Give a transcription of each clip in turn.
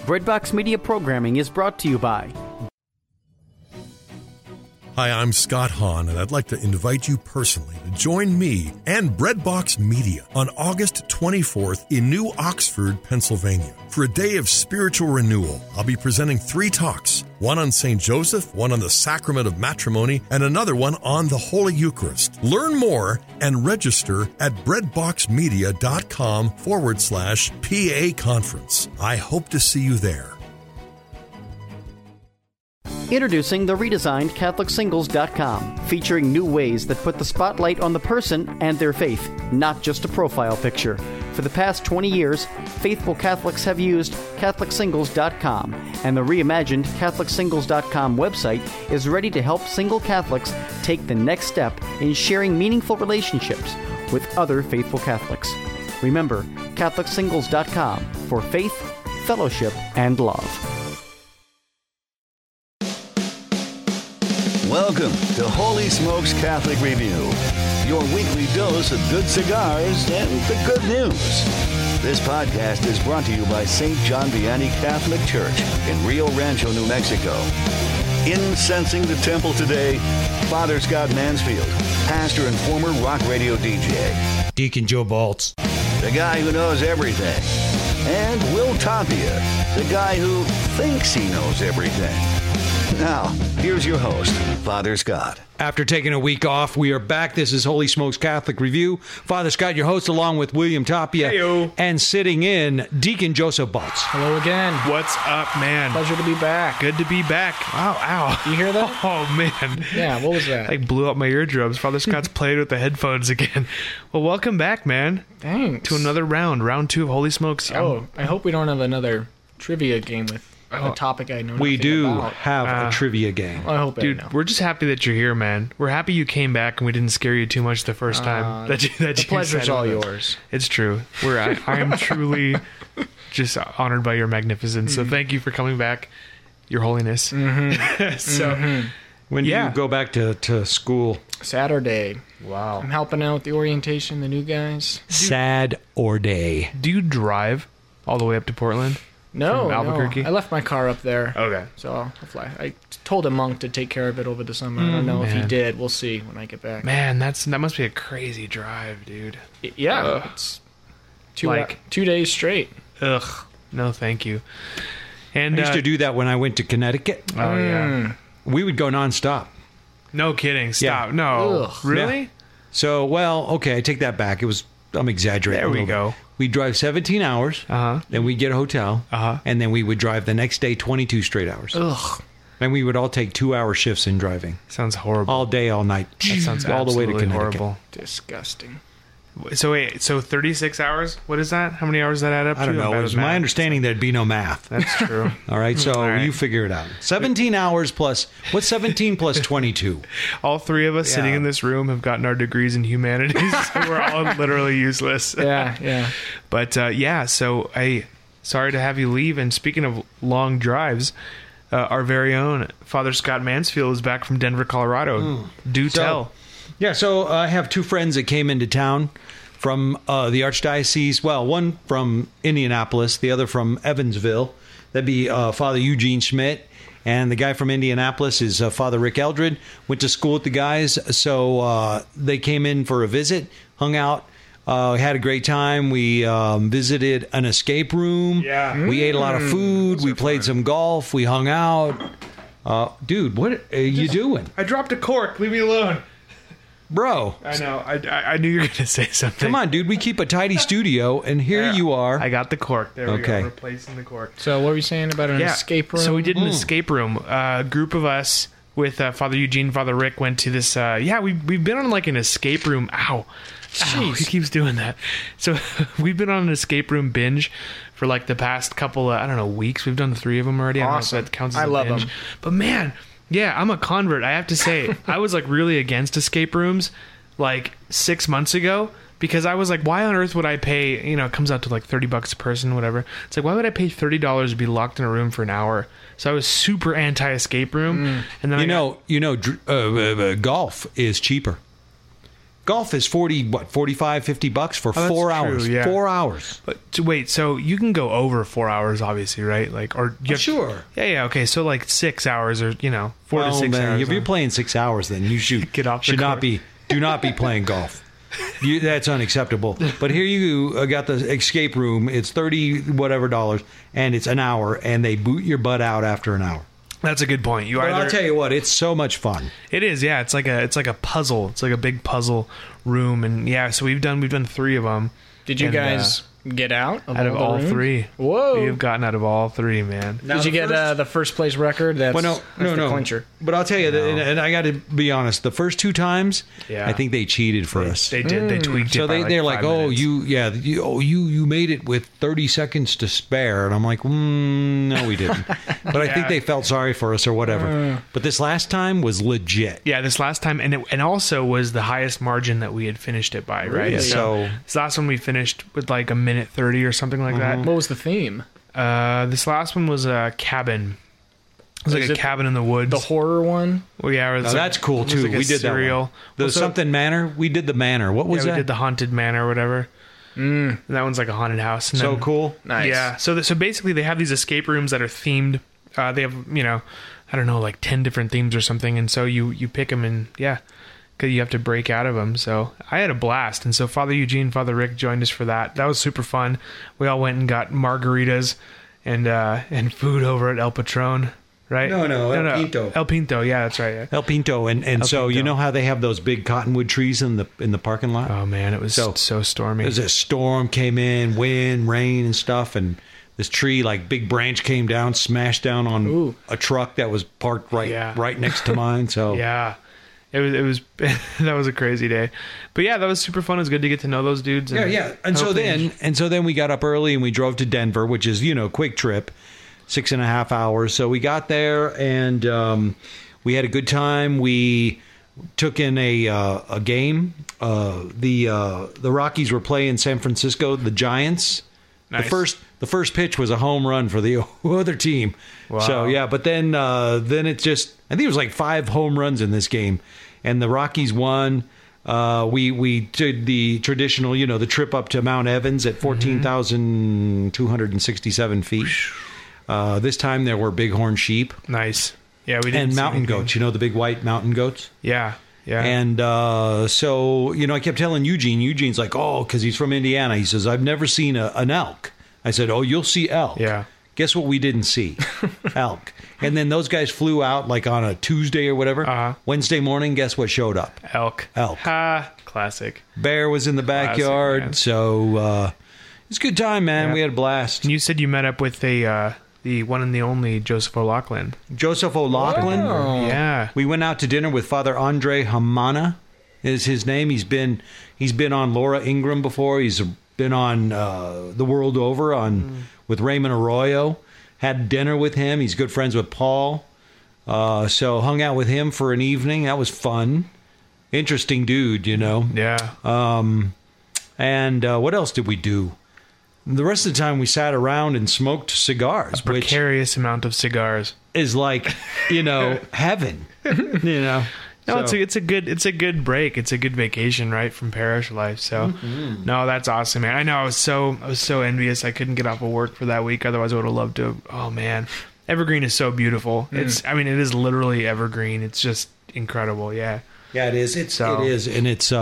Breadbox Media programming is brought to you by... Hi, I'm Scott Hahn, and I'd like to invite you personally to join me and Breadbox Media on August 24th in New Oxford, Pennsylvania. For a day of spiritual renewal, I'll be presenting 3 talks, one on St. Joseph, one on the Sacrament of Matrimony, and another one on the Holy Eucharist. Learn more and register at breadboxmedia.com/PA conference. I hope to see you there. Introducing the redesigned CatholicSingles.com, featuring new ways that put the spotlight on the person and their faith, not just a profile picture. For the past 20 years, faithful Catholics have used CatholicSingles.com, and the reimagined CatholicSingles.com website is ready to help single Catholics take the next step in sharing meaningful relationships with other faithful Catholics. Remember, CatholicSingles.com for faith, fellowship, and love. Welcome to Holy Smokes Catholic Review, your weekly dose of good cigars and the good news. This podcast is brought to you by St. John Vianney Catholic Church in Rio Rancho, New Mexico. Incensing the temple today, Father Scott Mansfield, pastor and former rock radio DJ. Deacon Joe Baltz, The guy who knows everything. And Will Tapia, the guy who thinks he knows everything. Now, here's your host, Father Scott. After taking a week off, we are back. This is Holy Smokes Catholic Review. Father Scott, your host, along with William Tapia. Hey-o. And sitting in, Deacon Joseph Baltz. Hello again. What's up, man? Pleasure to be back. Good to be back. Wow, ow. You hear that? Oh, man. Yeah, what was that? I blew up my eardrums. Father Scott's played with the headphones again. Well, welcome back, man. Thanks. To another round 2 of Holy Smokes. Oh, I hope we don't have another trivia game with a topic I know We nothing do about. have a trivia game. I hope I Dude, know. we're just happy that you're here, man. We're happy you came back and we didn't scare you too much the first time. The pleasure's all yours. It's true. I am truly just honored by your magnificence. So thank you for coming back, Your Holiness. So, When do you go back to school? Saturday. wow. I'm helping out with the orientation, the new guys. Sad or day? Do you drive all the way up to Portland? No, From Albuquerque? I left my car up there. Okay. So I'll fly. I told a monk to take care of it over the summer. I don't know if he man. did. We'll see when I get back. Man, that must be a crazy drive, dude. Yeah, it's 2 days straight. Ugh. No, thank you. And I used to do that when I went to Connecticut. Oh yeah. We would go nonstop. No kidding. Stop. Yeah. No. Ugh. Really? Yeah. So, well, okay, I take that back. I'm exaggerating. There we a little go. bit. We'd drive 17 hours, then we'd get a hotel, and then we would drive the next day 22 straight hours. Ugh. And we would all take 2-hour shifts in driving. Sounds horrible. All day, all night. That sounds all the way to absolutely Connecticut. horrible. Disgusting. So wait, 36 hours? What is that? How many hours does that add up to? I don't I'm know. bad It was with my math. understanding there'd be no math. That's true. All right, so All right. you figure it out. 17 hours plus, what's 17 plus 22? All 3 of us sitting in this room have gotten our degrees in humanities. So we're all literally useless. Yeah. But so sorry to have you leave. And speaking of long drives, our very own Father Scott Mansfield is back from Denver, Colorado. Do tell. Yeah, so I have 2 friends that came into town from the Archdiocese. Well, one from Indianapolis, the other from Evansville. That'd be Father Eugene Schmidt. And the guy from Indianapolis is Father Rick Eldred. Went to school with the guys, so they came in for a visit, hung out. Had a great time. We visited an escape room. Yeah. We ate a lot of food. We played some golf. We hung out. Dude, what are you doing? I dropped a cork. Leave me alone. Bro. I know. I knew you were going to say something. Come on, dude. We keep a tidy studio, and here you are. I got the cork. There we Okay. go. Replacing the cork. So what were you saying about an escape room? So we did an escape room. A group of us with Father Eugene, Father Rick went to this. We've been on like an escape room. Ow. Ow, he keeps doing that. So we've been on an escape room binge for like the past couple of, weeks. We've done 3 of them already. Awesome. I don't know if that counts as I a love binge. them. But man, yeah, I'm a convert. I have to say, I was like really against escape rooms like 6 months ago. Because I was like, why on earth would I pay, it comes out to like $30 a person, whatever. It's like, why would I pay $30 to be locked in a room for an hour? So I was super anti-escape room. And then golf is cheaper. golf is 45, 50 bucks for that's 4 true, hours. yeah. 4 hours. But wait, so you can go over 4 hours, obviously, right? Like, or you have, Sure. Yeah. Okay, so like 6 hours, or 4 to 6 hours. If you're playing 6 hours, then you should Get off the should not court. do not be playing golf. That's unacceptable. But here you got the escape room. It's $30 whatever, and it's an hour, and they boot your butt out after an hour. That's a good point. But I'll tell you what, it's so much fun. It is, yeah. It's like a puzzle. It's like a big puzzle room, and yeah. So we've done 3 of them. Did you And, guys get out Out of the all room? 3? Whoa! We've gotten out of all 3, man. Did you get the first place record? That's, Well, that's the clincher. But I'll tell you, and I got to be honest, the first 2 times, Yeah. I think they cheated for us. They did. They tweaked So it. By they're like, 5 oh, minutes. you made it with 30 seconds to spare, and I'm like, no, we didn't. But I think they felt sorry for us or whatever. But this last time was legit. Yeah, this last time, and also was the highest margin that we had finished it by, right? Really? So So- this last one we finished with like a minute 30 or something like What was the theme? that. This last one was a cabin. It was Is like a it cabin in the woods. The horror one? Well, yeah, it was Now, that's cool it was too. like a We did that serial. one. The Well, so- something manor. We did the manor. What was yeah, that? we did the haunted manor or whatever. And that one's like a haunted house. And so then- cool. Nice. Yeah. So basically, they have these escape rooms that are themed. They have I don't know, like 10 different themes or something, and so you pick them, and because you have to break out of them. So I had a blast, and so Father Eugene, Father Rick joined us for that. That was super fun. We all went and got margaritas and food over at El Patron. Right? No, El Pinto. El Pinto, yeah, that's right. Yeah. El Pinto, and El so you Pinto. know how they have those big cottonwood trees in the parking lot. Oh man, it was so stormy. There's a storm came in, wind, rain, and stuff, and this tree, like big branch, came down, smashed down on Ooh. a truck that was parked Yeah. right next to mine. So Yeah. It was that was a crazy day. But yeah, that was super fun. It was good to get to know those dudes. yeah. And so then we got up early and we drove to Denver, which is quick trip, 6.5 hours. So we got there and we had a good time. We took in a game. The Rockies were playing San Francisco, the Giants. Nice. The first pitch was a home run for the other team. Wow. So yeah, but then it just, I think it was like 5 home runs in this game, and the Rockies won. We did the traditional, the trip up to Mount Evans at 14,267 feet. This time there were bighorn sheep Nice. Yeah, we did. and mountain goats. The big white mountain goats. Yeah. Yeah. And so, I kept telling Eugene. Eugene's like, oh, because he's from Indiana. He says, I've never seen an elk. I said, oh, you'll see elk. Yeah. Guess what we didn't see? Elk. And then those guys flew out like on a Tuesday or whatever. Uh-huh. Wednesday morning, guess what showed up? Elk. Elk. Ha. Classic. Bear was in the backyard. man. So it's a good time, man. Yeah. We had a blast. And you said you met up with the one and the only Joseph O'Loughlin. Joseph O'Loughlin. Wow. Yeah. We went out to dinner with Father Andre Hamana is his name. He's been on Laura Ingraham before. He's been on The World Over with Raymond Arroyo. Had dinner with him. He's good friends with Paul. So hung out with him for an evening. That was fun. Interesting dude, Yeah. And what else did we do? The rest of the time we sat around and smoked cigars, which Precarious amount of cigars. is like, heaven. No, So- it's a good break. It's a good vacation, right, from parish life. So, no, that's awesome, man. I know I was so envious. I couldn't get off of work for that week. Otherwise, I would have loved to. Oh man, Evergreen is so beautiful. It is literally evergreen. It's just incredible. Yeah. Yeah, it is. It is, and it's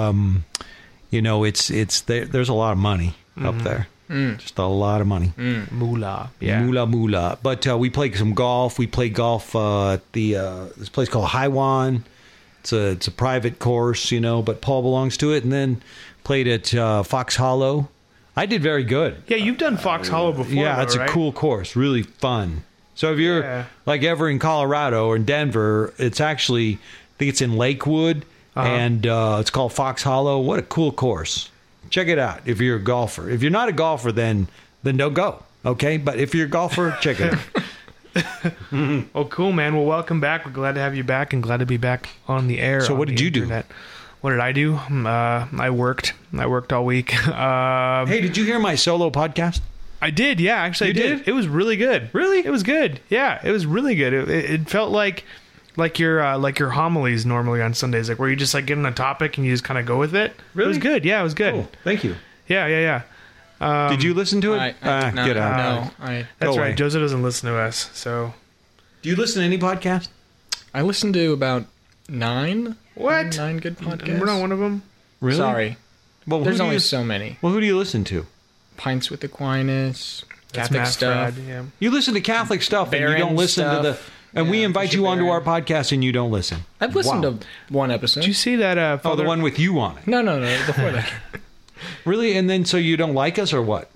it's there's a lot of money up there. Just a lot of money. Moolah. Yeah. Moolah. But we played some golf. We played golf at this place called Haiwan. It's a private course, but Paul belongs to it. And then played at Fox Hollow. I did very good. Yeah, you've done Fox Hollow before. Yeah, though, it's right? a cool course, really fun. So if you're like ever in Colorado or in Denver, it's actually, I think it's in Lakewood, and it's called Fox Hollow. What a cool course. Check it out if you're a golfer. If you're not a golfer, then don't go, okay? But if you're a golfer, check it out. Oh, cool, man. Well, welcome back. We're glad to have you back and glad to be back on the air. So on what did the you do? internet. What did I do? I worked all week. Hey, did you hear my solo podcast? I did, yeah. Actually, You I did. did? It was really good. Really? It was good. Yeah, it was really good. It felt like like your homilies normally on Sundays, like where you just like get on a topic and you just kind of go with it. Really? It was good. Yeah, it was good. Cool. Thank you. Yeah. Did you listen to it? I did not. Get out. No, That's Go right. away. Joseph doesn't listen to us, so Do you listen to any podcast? I listened to about 9. What? 9 good podcasts. we're not one of them. Really? Sorry. Well, There's who do only you, so many. well, who do you listen to? Pints with Aquinas, That's Catholic Matt stuff. Fradd, yeah. You listen to Catholic stuff, and you Barron don't listen to the. stuff. And we Yeah, invite Bishop you onto our Barron. podcast, and you don't listen. I've listened Wow. to one episode. Did you see that? Oh, Father, the one with you on it. No, before that. Really? And then so you don't like us or what?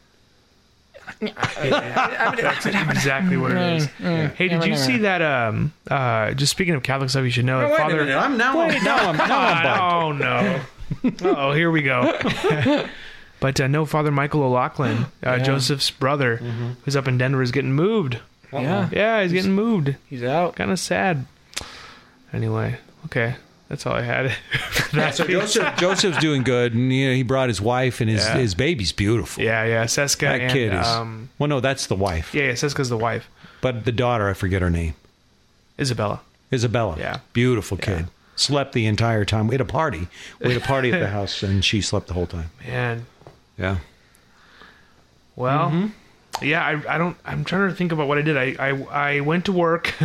exactly what it is. Hey, did you see that? Just speaking of Catholic stuff, you should know. Father, I'm bugged. Oh no! Oh, here we go. But no, Father Michael O'Loughlin, Joseph's brother, who's up in Denver, is getting moved. Yeah, Yeah, he's getting moved. he's out. Kind of sad. Anyway, okay, that's all I had. So Joseph's doing good, and he brought his wife, and his baby's beautiful. Yeah, Seska. That and, kid is. Well, no, that's the wife. Yeah, Seska's the wife, But the daughter, I forget her name. Isabella. Isabella. Yeah. Beautiful kid. Slept the entire time. We had a party. at the house, and she slept the whole time. Man, Yeah. well, yeah, I don't. I'm trying to think about what I did. I went to work.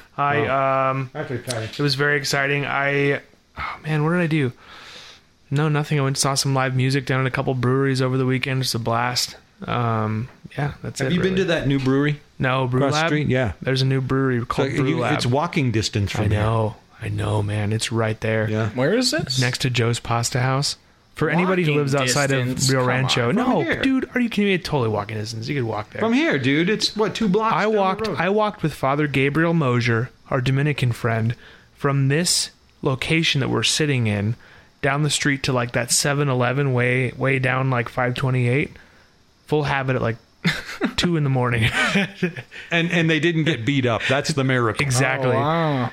It was very exciting. Oh man, what did I do? No, nothing. I went and saw some live music down at a couple breweries over the weekend. Just a blast. Yeah, that's it. Have you been to that new brewery? No, Brew across the Lab? street? Yeah. There's a new brewery called Brew Lab. It's walking distance from I know, man. It's right there. here. Yeah. Where is this? Next to Joe's Pasta House. For anybody who Walking lives outside distance? of Rio Come Rancho. on. No, From here. dude, are you kidding me? It's totally walking distance. You could walk there. From here, dude. It's what, 2 blocks? I down the walked road. I walked with Father Gabriel Mosier, our Dominican friend, from this location that we're sitting in down the street to like that 7-Eleven way down like 528. Full habit at like 2 in the morning. And they didn't get beat up. That's the miracle. Exactly. Oh, wow.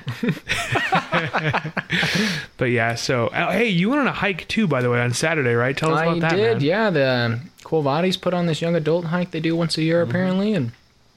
But yeah, so hey, you went on a hike too, by the way, on Saturday, right? Tell us about that, I did, man. yeah. The Quo Vadis put on this young adult hike they do once a year, apparently, and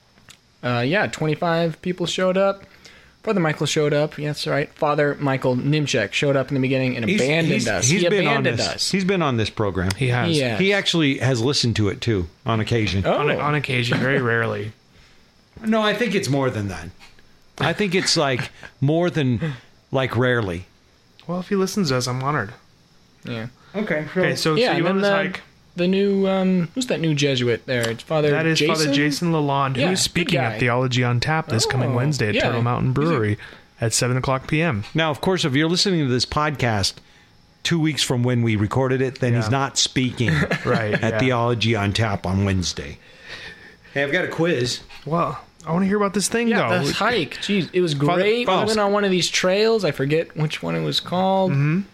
25 people showed up. Brother Michael showed up. Yeah, that's right. Father Michael Nimchek showed up in the beginning and abandoned us. He been abandoned on this. us. He's been on this program. He has. Yeah. He actually has listened to it too on occasion. Oh. On occasion, very rarely. No, I think it's more than that. I think it's like more than like rarely. Well, if he listens to us, I'm honored. Yeah. Okay. Okay, so Yeah, you went on and this then hike. the new, who's that new Jesuit there? It's Father That is Jason? Father Jason Lalonde, Yeah, who's good speaking guy. at Theology on Tap this coming Oh, Wednesday at yeah. Turtle Mountain Brewery at 7:00 p.m. Now, of course, if you're listening to this podcast 2 weeks from when we recorded it, then he's Yeah. not speaking Right, at yeah. Theology on Tap on Wednesday. Hey, I've got a quiz. Well, I want to hear about this thing, Yeah, though. the hike. Jeez, it was Father- great. oh, We went on one of these trails. I forget which one it was called.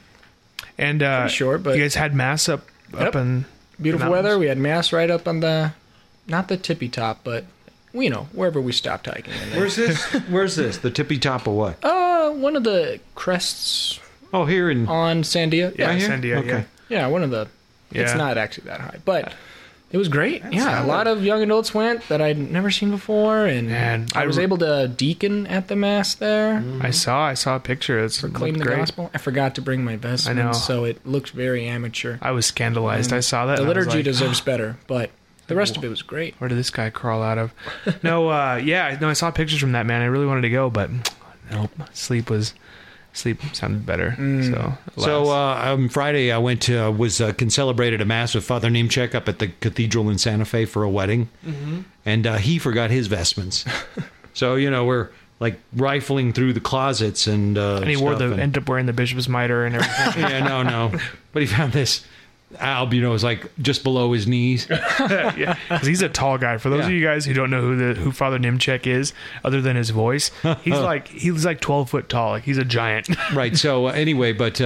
And short, but- you guys had mass up Yep. in Beautiful the weather. mountains? We had mass right up on the, not the tippy top, but wherever we stopped hiking. And then, Where's this? Where's this? The tippy top of what? one of the crests Oh, here in. on Sandia. Yeah, here? Sandia, Okay. Yeah, one of the. It's Yeah. not actually that high, but it was great. Yeah, a lot of young adults went that I'd never seen before, and Man, I was able to deacon at the mass there, I saw a picture. It's proclaim the great. gospel. I forgot to bring my vestments, know. so it looked very amateur. I was scandalized. I saw that. The and I was liturgy like, deserves better, but the rest of it was great. Where did this guy crawl out of? No, I saw pictures from that, man. I really wanted to go, but nope. Sleep sounded better. So on Friday, I went to celebrated a mass with Father Nimchek up at the cathedral in Santa Fe for a wedding, and he forgot his vestments. So we're like rifling through the closets and he ended up wearing the bishop's mitre and everything. yeah, no, but he found this alb, it was like just below his knees. Yeah, because he's a tall guy. For those of you guys who don't know who Father Nimchek is, other than his voice, he's like 12 foot tall. Like he's a giant. Right. So anyway, but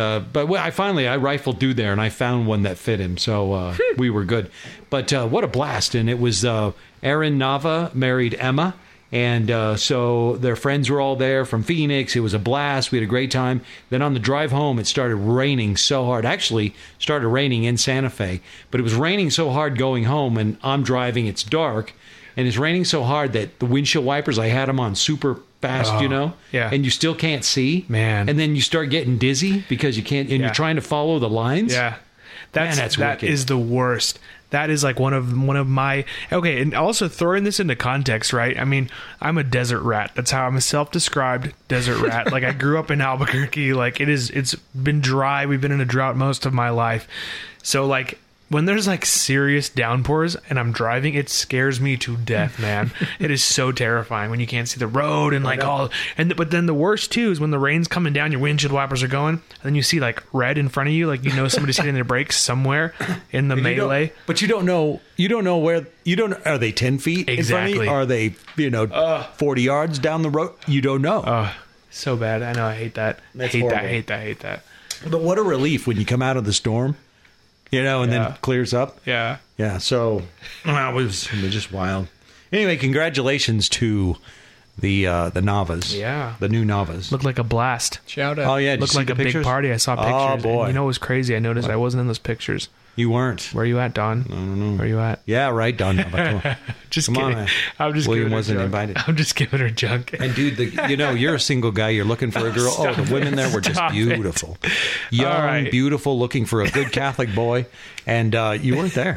I rifled through there and I found one that fit him. So we were good. But what a blast! And it was Aaron Nava married Emma. And so their friends were all there from Phoenix. It was a blast. We had a great time. Then on the drive home, it started raining so hard. Actually, started raining in Santa Fe. But it was raining so hard going home, and I'm driving. It's dark. And it's raining so hard that the windshield wipers, I had them on super fast, you know? yeah. And you still can't see. Man. And then you start getting dizzy because you can't, and Yeah. you're trying to follow the lines. Yeah, that's that wicked. is the worst. That is like one of my okay, and also throwing this into context, right? I mean, I'm a desert rat. That's how I'm a self-described desert rat. Like I grew up in Albuquerque. Like it's been dry. We've been in a drought most of my life. So like when there's like serious downpours and I'm driving, it scares me to death, man. It is so terrifying when you can't see the road and like all. But then the worst too is when the rain's coming down, your windshield wipers are going, and then you see like red in front of you, like you know somebody's hitting their brakes somewhere in the melee. But you don't know where, are they 10 feet in front of Exactly. you? Are they, 40 yards down the road? You don't know. Oh, so bad. I know. I hate that. That's hate horrible. that. Hate that. But what a relief when you come out of the storm, and then Yeah. it clears up. Yeah. Yeah, so well, it was just wild. Anyway, congratulations to the Navas. Yeah. The new Navas. Looked like a blast. Shout out. Oh yeah, did you Looked see like the a pictures? big party. I saw pictures. Oh and boy, you know what was crazy? I noticed I wasn't in those pictures. you weren't. Where are you at, Don? I don't know. Where are you at? Yeah, right, Don. Come on. Just Come on, kidding. man. I'm just William giving her wasn't junk. invited. I'm just giving her junk. And dude, you're a single guy. You're looking for a girl. Stop the women there were just Stop beautiful, it. young, All right. beautiful, looking for a good Catholic boy, and you weren't there.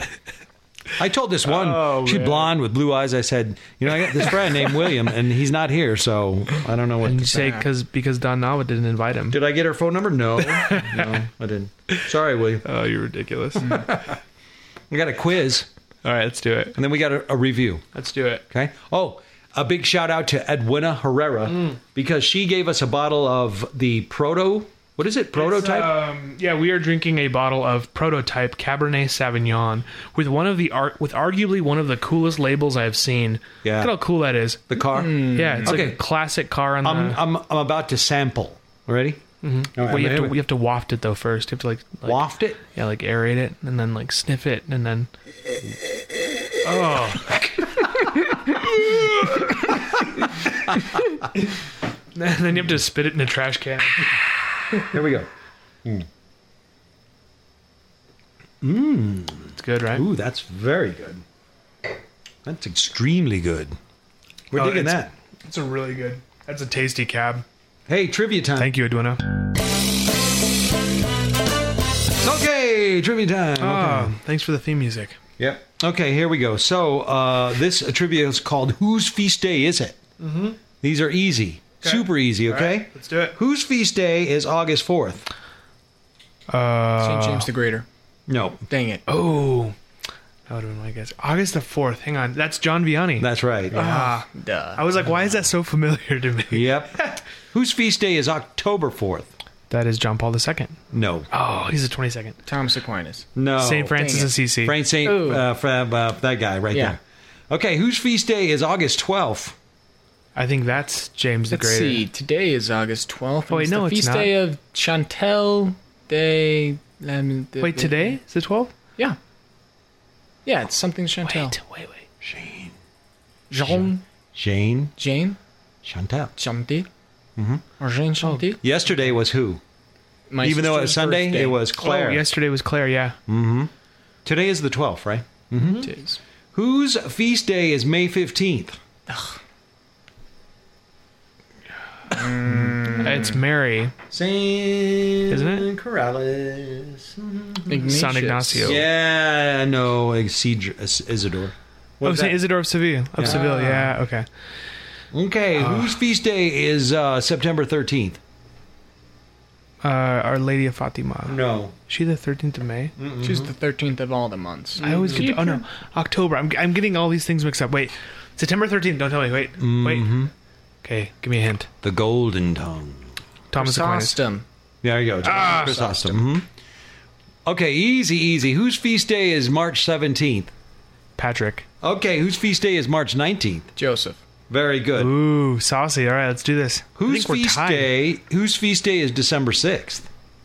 I told this one, Oh, she man. blonde with blue eyes. I said, I got this friend named William, and he's not here, so I don't know what And to you say because Don Nava didn't invite him. Did I get her phone number? No, no, I didn't. Sorry, William. Oh, you're ridiculous. We got a quiz, All right, let's do it. and then we got a review. Let's do it. Okay. Oh, a big shout out to Edwina Herrera because she gave us a bottle of the What is it? Prototype? Yeah, we are drinking a bottle of Prototype Cabernet Sauvignon with arguably one of the coolest labels I've seen. Yeah. Look at how cool that is. The car. Yeah, it's Okay. like a classic car on the. I'm about to sample. Ready? Mm-hmm. Well, you have to waft it though first. You have to like Waft it. yeah, like aerate it and then like sniff it and then. Oh. And then you have to spit it in a trash can. Here we go. It's good, right? Ooh, that's very good. That's extremely good. We're digging that. It's a really good. That's a tasty cab. Hey, trivia time. Thank you, Edwina. Okay, trivia time. Oh, thanks for the theme music. Yep. Okay, here we go. So this trivia is called Whose Feast Day Is It? Mm-hmm. These are easy. Super easy, okay? All right, let's do it. Whose feast day is August 4th? St. James the Greater. No. Dang it. Oh, that would have been my guess. August the 4th. Hang on. That's John Vianney. That's right. Duh. I was like, why is that so familiar to me? Yep. Whose feast day is October 4th? That is John Paul II. No. Oh, he's the 22nd. Thomas Aquinas. No. St. Francis dang it. Assisi. Frank Saint, Ooh. that guy right Yeah. there. Okay, whose feast day is August 12th? I think that's James the Let's Greater. see. Today is August 12th. Oh, wait, It's no, the it's feast not. day of Chantel de... Wait, today is the 12th? Yeah. Yeah, it's something Chantel. Wait. Shane. Jean. Jane. Jane. Chantal. Chanté. Or Jean Chanté. Yesterday was who? My Even though it was sister's Sunday, birthday. it was Claire. Oh, yesterday was Claire, yeah. Today is the 12th, right? It is. Whose feast day is May 15th? It's Mary. Isn't it? Corrales. Ignatius. San Ignacio. Yeah, no, Isidore. Oh, What's St. that? Isidore of Seville. Yeah, okay. Okay, whose feast day is September 13th? Our Lady of Fatima. No. She the 13th of May? She's the 13th of all the months. I always get... Oh, no. October. I'm getting all these things mixed up. Wait. September 13th. Don't tell me. Wait. Wait. Okay, give me a hint. The Golden Tongue. Thomas Aquinas. Chrysostom. There you go. Chrysostom. Mhm. Okay, easy. Whose feast day is March 17th? Patrick. Okay, whose feast day is March 19th? Joseph. Very good. Ooh, saucy. All right, let's do this. Whose feast day is December 6th?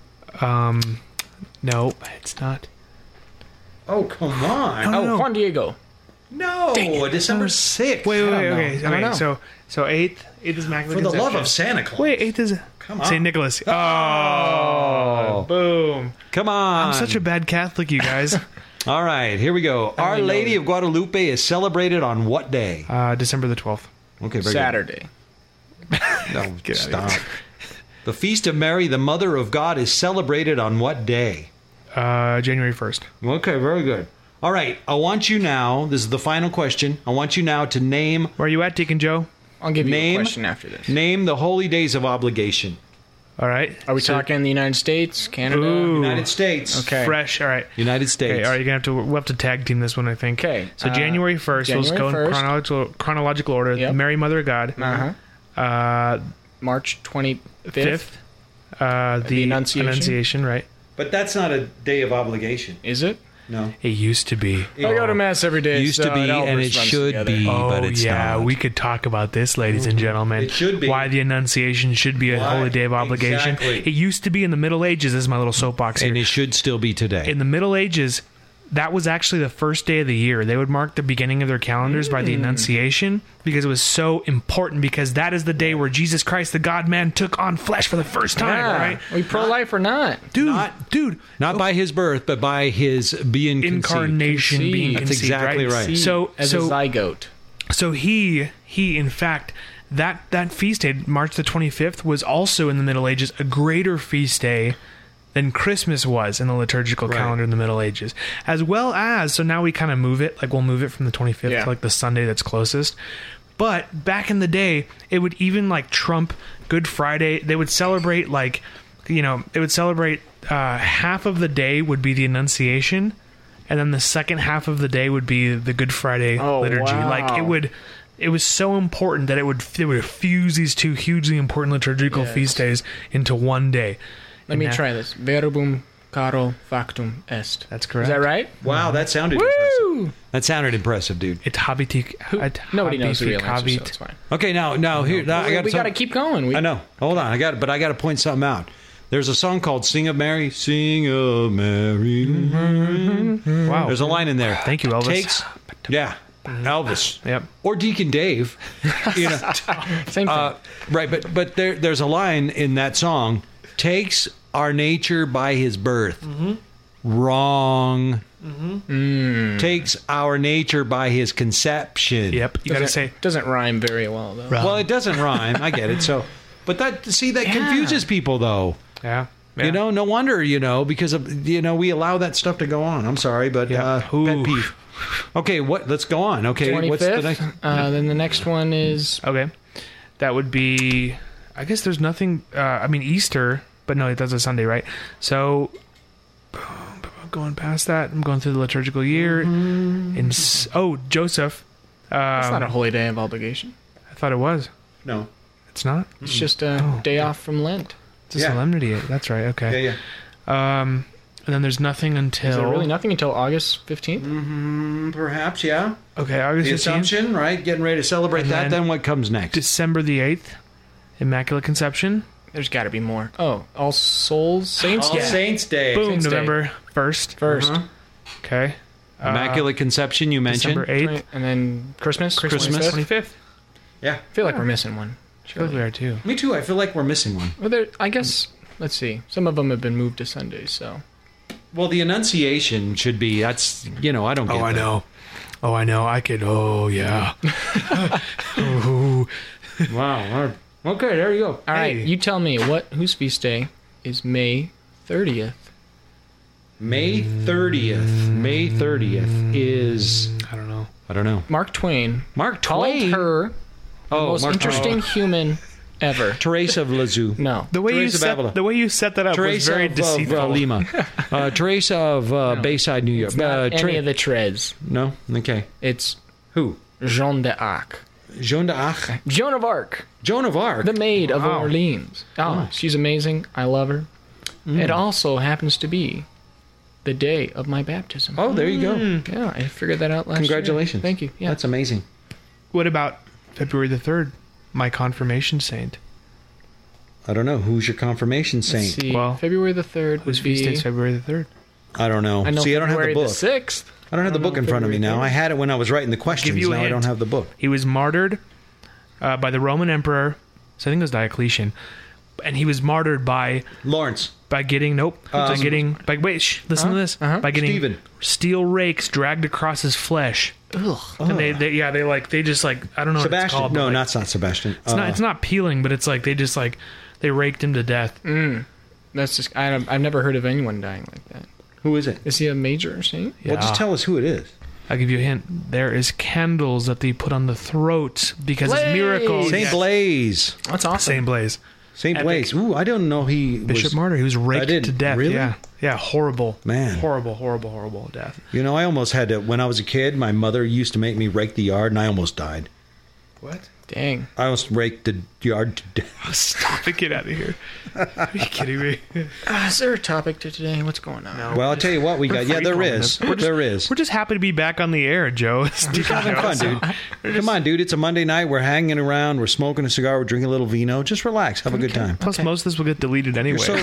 No, it's not. Oh, come on. No. Juan Diego. No, December 6th. Wait, know. okay. I don't know. So 8th is Immaculate For the love Conception. of Santa Claus. Wait, 8th is... Come on. St. Nicholas. Oh. Boom. Come on. I'm such a bad Catholic, you guys. All right, here we go. Our know Lady that. of Guadalupe is celebrated on what day? December the 12th. Okay, very Saturday. No, stop. The Feast of Mary, the Mother of God, is celebrated on what day? January 1st. Okay, very good. All right, I want you now, this is the final question, I want you now to name... Where are you at, Deacon Joe? I'll give you Name- a question after this. Name the holy days of obligation. All right. Are we talking the United States, Canada? Ooh. United States. Okay. Fresh. All right. United States. Okay, all right, we'll have to tag team this one, I think. Okay, So January 1st, let's go in January 1st. chronological order. Yep. Mary, Mother of God. Uh-huh. March 25th. 5th. The Annunciation, right? But that's not a day of obligation. Is it? No. It used to be. I go to Mass every day. Used so to be, all and runs it should together. be, Oh, but it's yeah, not. we could talk about this, ladies and gentlemen. It should be. Why the Annunciation should be a Why? holy day of obligation. Exactly. It used to be in the Middle Ages. This is my little soapbox here. And it should still be today. In the Middle Ages, that was actually the first day of the year. They would mark the beginning of their calendars by the Annunciation because it was so important, because that is the day where Jesus Christ, the God-man, took on flesh for the first time, Yeah. right? Are we pro-life or not? Dude. Not by his birth, but by his being conceived. Incarnation Conceived. being That's conceived, exactly right. See, So as a zygote. So he in fact, that feast day, March the 25th, was also in the Middle Ages a greater feast day than Christmas was in the liturgical Right. calendar in the Middle Ages. As well as, so now we kind of move it, like we'll move it from the 25th Yeah. to like the Sunday that's closest. But back in the day, it would even like trump Good Friday. They would celebrate like, it would celebrate half of the day would be the Annunciation, and then the second half of the day would be the Good Friday liturgy. Wow. Like it was so important that it would fuse these two hugely important liturgical feast days into one day. Let me try this. Verbum caro factum est. That's correct. Is that right? Wow, that sounded impressive. Woo! That sounded impressive, dude. It's habitik. Nobody knows the real answer, so it's fine. Okay, now here, now we got to keep going. I know. Hold on, I got to point something out. There's a song called "Sing of Mary, Sing of Mary." Wow. There's a line in there. Thank you, Elvis. Elvis. Yep. Or Deacon Dave. Same thing. Right, but there's a line in that song. Takes our nature by his birth. Wrong. Takes our nature by his conception. Yep. You got to say. Doesn't rhyme very well, though. Well, it doesn't rhyme. I get it. So, but that confuses people, though. Yeah. No wonder, because of, we allow that stuff to go on. I'm sorry, but pet peeve. Okay, let's go on. Okay, 25th. what's the next? Then the next one is Okay. That would be. I guess there's nothing. Easter, but no, that's a Sunday, right? So. Going past that, I'm going through the liturgical year. Joseph. it's not a holy day of obligation. I thought it was. No. It's not. It's just a day off from Lent. It's a solemnity. That's right. Okay. Yeah. And then there's nothing until. Is there really nothing until August 15th? Perhaps, yeah. Okay, August The 15th. Assumption, right? Getting ready to celebrate And that. Then what comes next? December the 8th, Immaculate Conception. There's got to be more. Oh, All Souls Saints All Day. Saints Day. Boom, Saints Day. November 1st. First. Okay. Immaculate Conception, you mentioned. December 8th. And then Christmas. Christmas. 25th. Yeah. I feel like we're missing one. I feel like we are too. Me too. I feel like we're missing one. Well, I guess, let's see. Some of them have been moved to Sundays, so. Well, the Annunciation should be, that's, I don't get that. know. Oh, I know. I could. Oh, yeah. Wow. Okay, there you go. All right, you tell me, whose feast day is May 30th? May 30th. May 30th is, I don't know. I don't know. Mark Twain Mark called Twain. her the most Mark interesting Twain. human ever. Teresa of Lisieux. No. The way Teresa of Avila. you set that up was Teresa very of deceitful. Lima. Teresa of Bayside, New York. It's not any of the treads. No? Okay. It's Who? Jeanne d'Arc. Joan d'Arc. Joan of Arc, Joan of Arc. the maid of Wow. Orleans. Oh, she's amazing. I love her. It also happens to be the day of my baptism. Oh, there you go. Yeah, I figured that out last year. Congratulations. Thank you. Yeah. That's amazing. What about February the 3rd? My confirmation saint. I don't know. Who's your confirmation Let's saint? see. Well, February the 3rd Whose would feast day be... is February the 3rd? I don't know. I know See, I don't have the February book. the 6th. I don't have the book in front of me now. February I had it when I was writing the questions. you a Now I hint. don't have the book. He was martyred by the Roman emperor. So I think it was Diocletian. And he was martyred by Lawrence. getting listen to this. By getting Stephen. steel rakes dragged across his flesh Ugh. And they just like, I don't know what it's Sebastian. called. No, but, like, that's not Sebastian. it's not peeling, but it's like they just like they raked him to death. That's just I've never heard of anyone dying like that. Who is it? Is he a major saint? Well, just tell us who it is. I'll give you a hint. There is candles that they put on the throat because Blaze! it's miracle. Saint Blaise. That's awesome. Saint Blaise. Saint Epic. Blaise. Ooh, I don't know he Bishop was... Martyr. He was I raked didn't- to death. really? Yeah, horrible. Man. Horrible death. You know, I almost had to... When I was a kid, my mother used to make me rake the yard, and I almost died. What? Dang. I almost raked the yard to death. Stop it! Get out of here. Are you kidding me? Is there a topic to today? What's going on? No. Well, I'll tell you what we got. Yeah, there is. There is. We're just happy to be back on the air, Joe. Just having fun, dude. Come on, dude. It's a Monday night. We're hanging around. We're smoking a cigar. We're drinking a little vino. Just relax. Have a good time. Plus, most of this will get deleted anyway. So-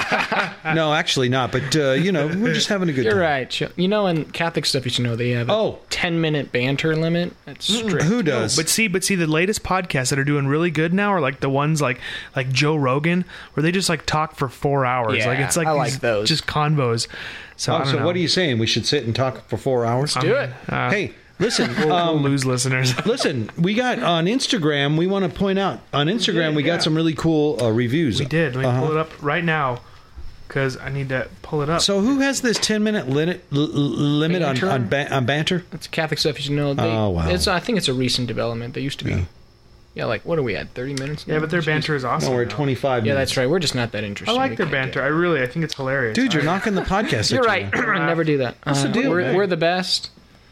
No, actually not. But, we're just having a good You're time. right. You know, in Catholic stuff, you should know they have a 10-minute banter limit. That's strict. Who does? But see, the latest podcasts that are doing really good now are like the ones like Joe Rogan, where they just like talk for 4 hours. Yeah, like it's like I these like those. just convos. So, I don't know. what are you saying? We should sit and talk for 4 hours? Do it. Hey, listen. We'll lose listeners. Listen, we got on Instagram, we want to point out, on Instagram, we got some really cool reviews. We did. Let me pull it up right now because I need to pull it up. So who has this 10-minute limit on banter? It's Catholic stuff you should know. Oh, wow. I think it's a recent development. They used to be... Yeah, like, what are we at, 30 minutes now? Yeah, but their banter is awesome. No, we're at now. 25 Yeah, minutes. that's right. We're just not that interested. I like We their can't banter. I think it's hilarious. Dude, you're knocking the podcast. You're at you. right. I never do that. What's the deal, man? We're the best.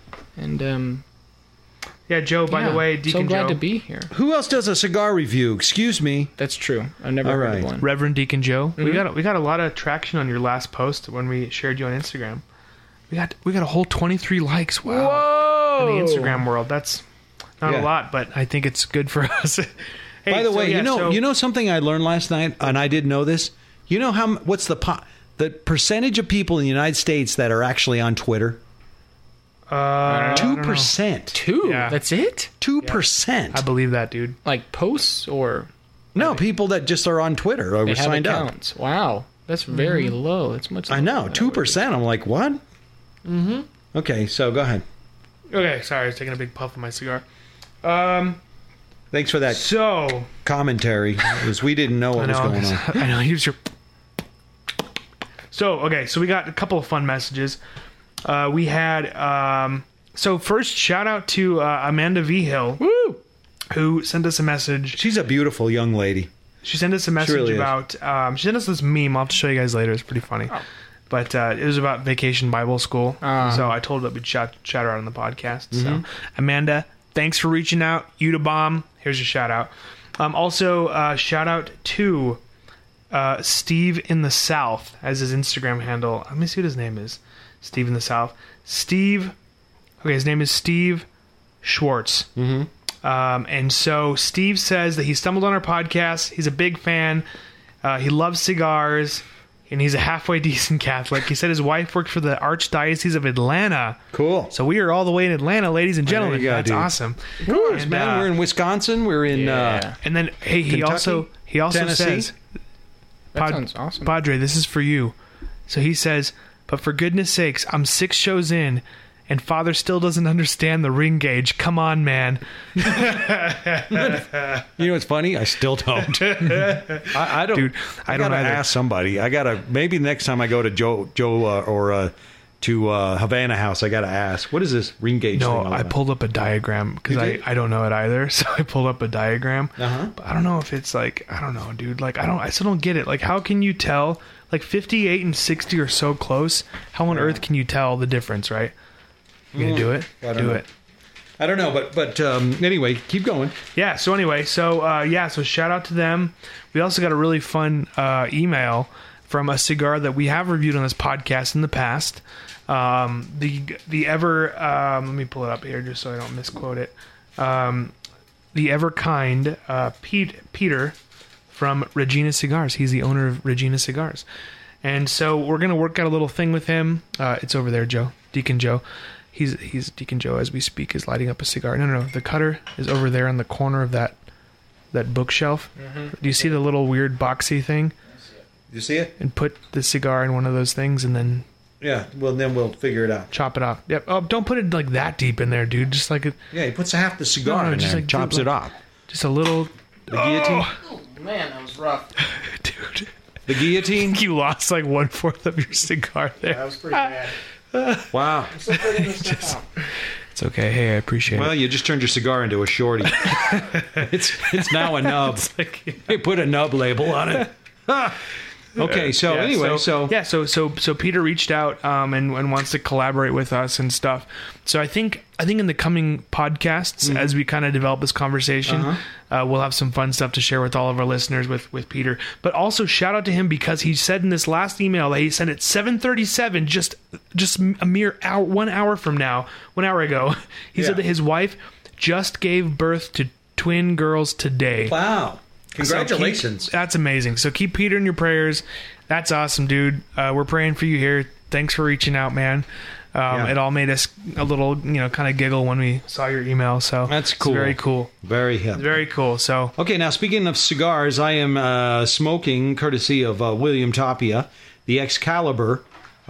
And, Yeah, Joe, by the way, Deacon so glad Joe. to be here. Who else does a cigar review? Excuse me. That's true. I've never All heard right. of one. Reverend Deacon Joe. We got a lot of traction on your last post when we shared you on Instagram. We got a whole 23 likes. Wow. Whoa! In the Instagram world. That's not Yeah. a lot, but I think it's good for us. Hey, By the so, way, yeah, you know something I learned last night, and I didn't know this. You know what's the percentage of people in the United States that are actually on Twitter? 2%. Two? Yeah. That's it? 2%. I believe that, dude. Like posts or... No, people that just are on Twitter or They were have signed up. accounts. Wow. That's very low. That's much I lower know, than 2%. I'm like, what? Mm-hmm. Okay, so go ahead. Okay, sorry, I was taking a big puff of my cigar. Thanks for that So commentary, because we didn't know what was going on. I know. Use your. So we got a couple of fun messages. We had so first shout out to Amanda V Hill, who sent us a message. She's a beautiful young lady. She sent us a message really is. about. She sent us this meme. I'll have to show you guys later. It's pretty funny. Oh. But it was about Vacation Bible School. So I told her that we'd shout her out on the podcast. So Amanda, thanks for reaching out. You to bomb. Here's your shout out. Also, shout out to Steve in the South as his Instagram handle. Let me see what his name is. Steve in the South. Steve. Okay, his name is Steve Schwartz. And so Steve says that he stumbled on our podcast. He's a big fan. He loves cigars. And he's a halfway decent Catholic. He said his wife worked for the Archdiocese of Atlanta. Cool. So we are all the way in Atlanta, ladies and gentlemen. you go, That's dude. awesome. Of course, And, man. We're in Wisconsin. We're in Yeah. And then, hey, he Kentucky? also Tennessee? says, That sounds awesome. Padre, this is for you. So he says, but for goodness sakes, I'm 6 shows in, and Father still doesn't understand the ring gauge. Come on, man. You know what's funny? I still don't. I don't. Dude, I don't gotta either. ask somebody. I gotta maybe next time I go to Joe or to Havana House, I gotta ask. What is this ring gauge No, thing? all I about? pulled up a diagram because You did? I don't know it either. So I pulled up a diagram. Uh-huh. But I don't know if it's like, I don't know, dude. Like, I still don't get it. Like, how can you tell? Like, 58 and 60 are so close. How on earth can you tell the difference, right? You gonna do it? I don't Do know. it. I don't know, but anyway, keep going. Yeah. So anyway, so shout out to them. We also got a really fun email from a cigar that we have reviewed on this podcast in the past. The ever let me pull it up here just so I don't misquote it. The ever kind Peter from Regina Cigars. He's the owner of Regina Cigars, and so we're gonna work out a little thing with him. It's over there, Joe, Deacon Joe. He's Deacon Joe as we speak is lighting up a cigar. No. The cutter is over there on the corner of that bookshelf. Do you see the little weird boxy thing? You see it? And put the cigar in one of those things, and then Yeah, well, then we'll figure it out. Chop it off. Yep. Oh, don't put it like that deep in there, dude. Just like Yeah, he puts half the cigar No, in just there like- and chops like- it off. just a little. The guillotine? Oh, man, that was rough. Dude, The guillotine? you lost like 1/4 of your cigar there. That was pretty bad. Wow. Still figuring this stuff out. It's okay. Hey, I appreciate Well, it. you just turned your cigar into a shorty. it's now a nub. Like, They put a nub label on it. Okay, so yeah, anyway, so so Peter reached out and wants to collaborate with us and stuff. So I think in the coming podcasts, as we kind of develop this conversation, we'll have some fun stuff to share with all of our listeners with Peter. But also shout out to him because he said in this last email that he sent at 7:37, just a mere hour, 1 hour from now, 1 hour ago. He said that his wife just gave birth to twin girls today. wow. Congratulations. So that's amazing. So keep Peter in your prayers. That's awesome, dude. We're praying for you here. Thanks for reaching out, man. It all made us a little, kind of giggle when we saw your email. So That's it's cool. very cool. Very hip. Very cool. So Okay, now speaking of cigars, I am smoking, courtesy of William Tapia, the Excalibur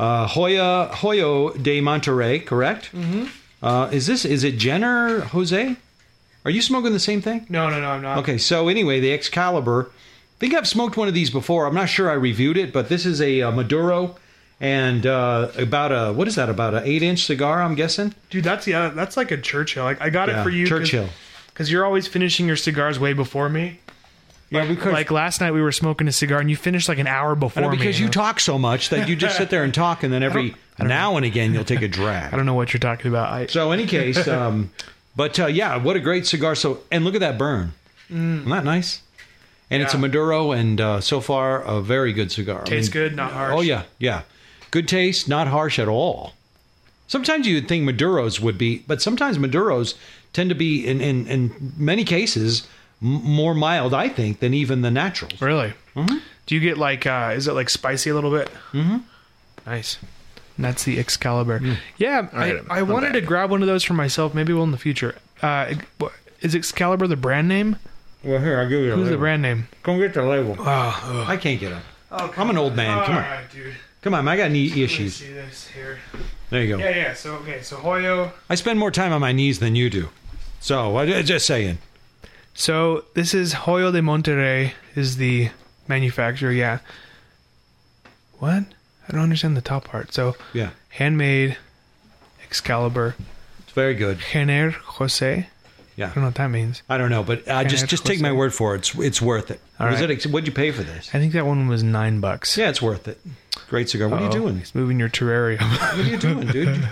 Hoyo de Monterrey, correct? Mm-hmm. Is it Jenner Jose? Are you smoking the same thing? no, I'm not. Okay, so anyway, the Excalibur. I think I've smoked one of these before. I'm not sure I reviewed it, but this is a Maduro and about an 8-inch cigar, I'm guessing. Dude, that's like a Churchill. Like I got it for you, Churchill. because you're always finishing your cigars way before me. Yeah, because Like last night we were smoking a cigar and you finished like an hour before me. because you talk so much that you just sit there and talk, and then every now and again you'll take a drag. I don't know what you're talking about. So, any case, but yeah, what a great cigar. So, and look at that burn. Isn't that nice? And it's a Yeah. Maduro, and so far, a very good cigar. Tastes good, not harsh. Oh, yeah. Good taste, not harsh at all. Sometimes you would think Maduros would be, but sometimes Maduros tend to be, in many cases, more mild, I think, than even the naturals. Really? Mm-hmm. Do you get like, is it like spicy a little bit? Mm-hmm. Nice. And that's the Excalibur. Yeah, right, I wanted to grab one of those for myself. Maybe we'll in the future. Is Excalibur the brand name? Well, here, I'll give you Who's the brand name? Come get the label. Oh, I can't get up. I'm an old man. Come on. Alright, dude. Come on, I got knee Let me issues. see this here. There you go. Yeah. So Hoyo. I spend more time on my knees than you do. So, just saying. So this is Hoyo de Monterrey is the manufacturer. Yeah. What? I don't understand the top part. So Yeah, handmade Excalibur. it's very good. Jenner Jose. I Yeah. don't know what that means. I don't know, but just take my word for it. It's worth it. All right. What'd you pay for this? I think that one was $9. Yeah, it's worth it. Great cigar. What are you doing? He's moving your terrarium. What are you doing, dude?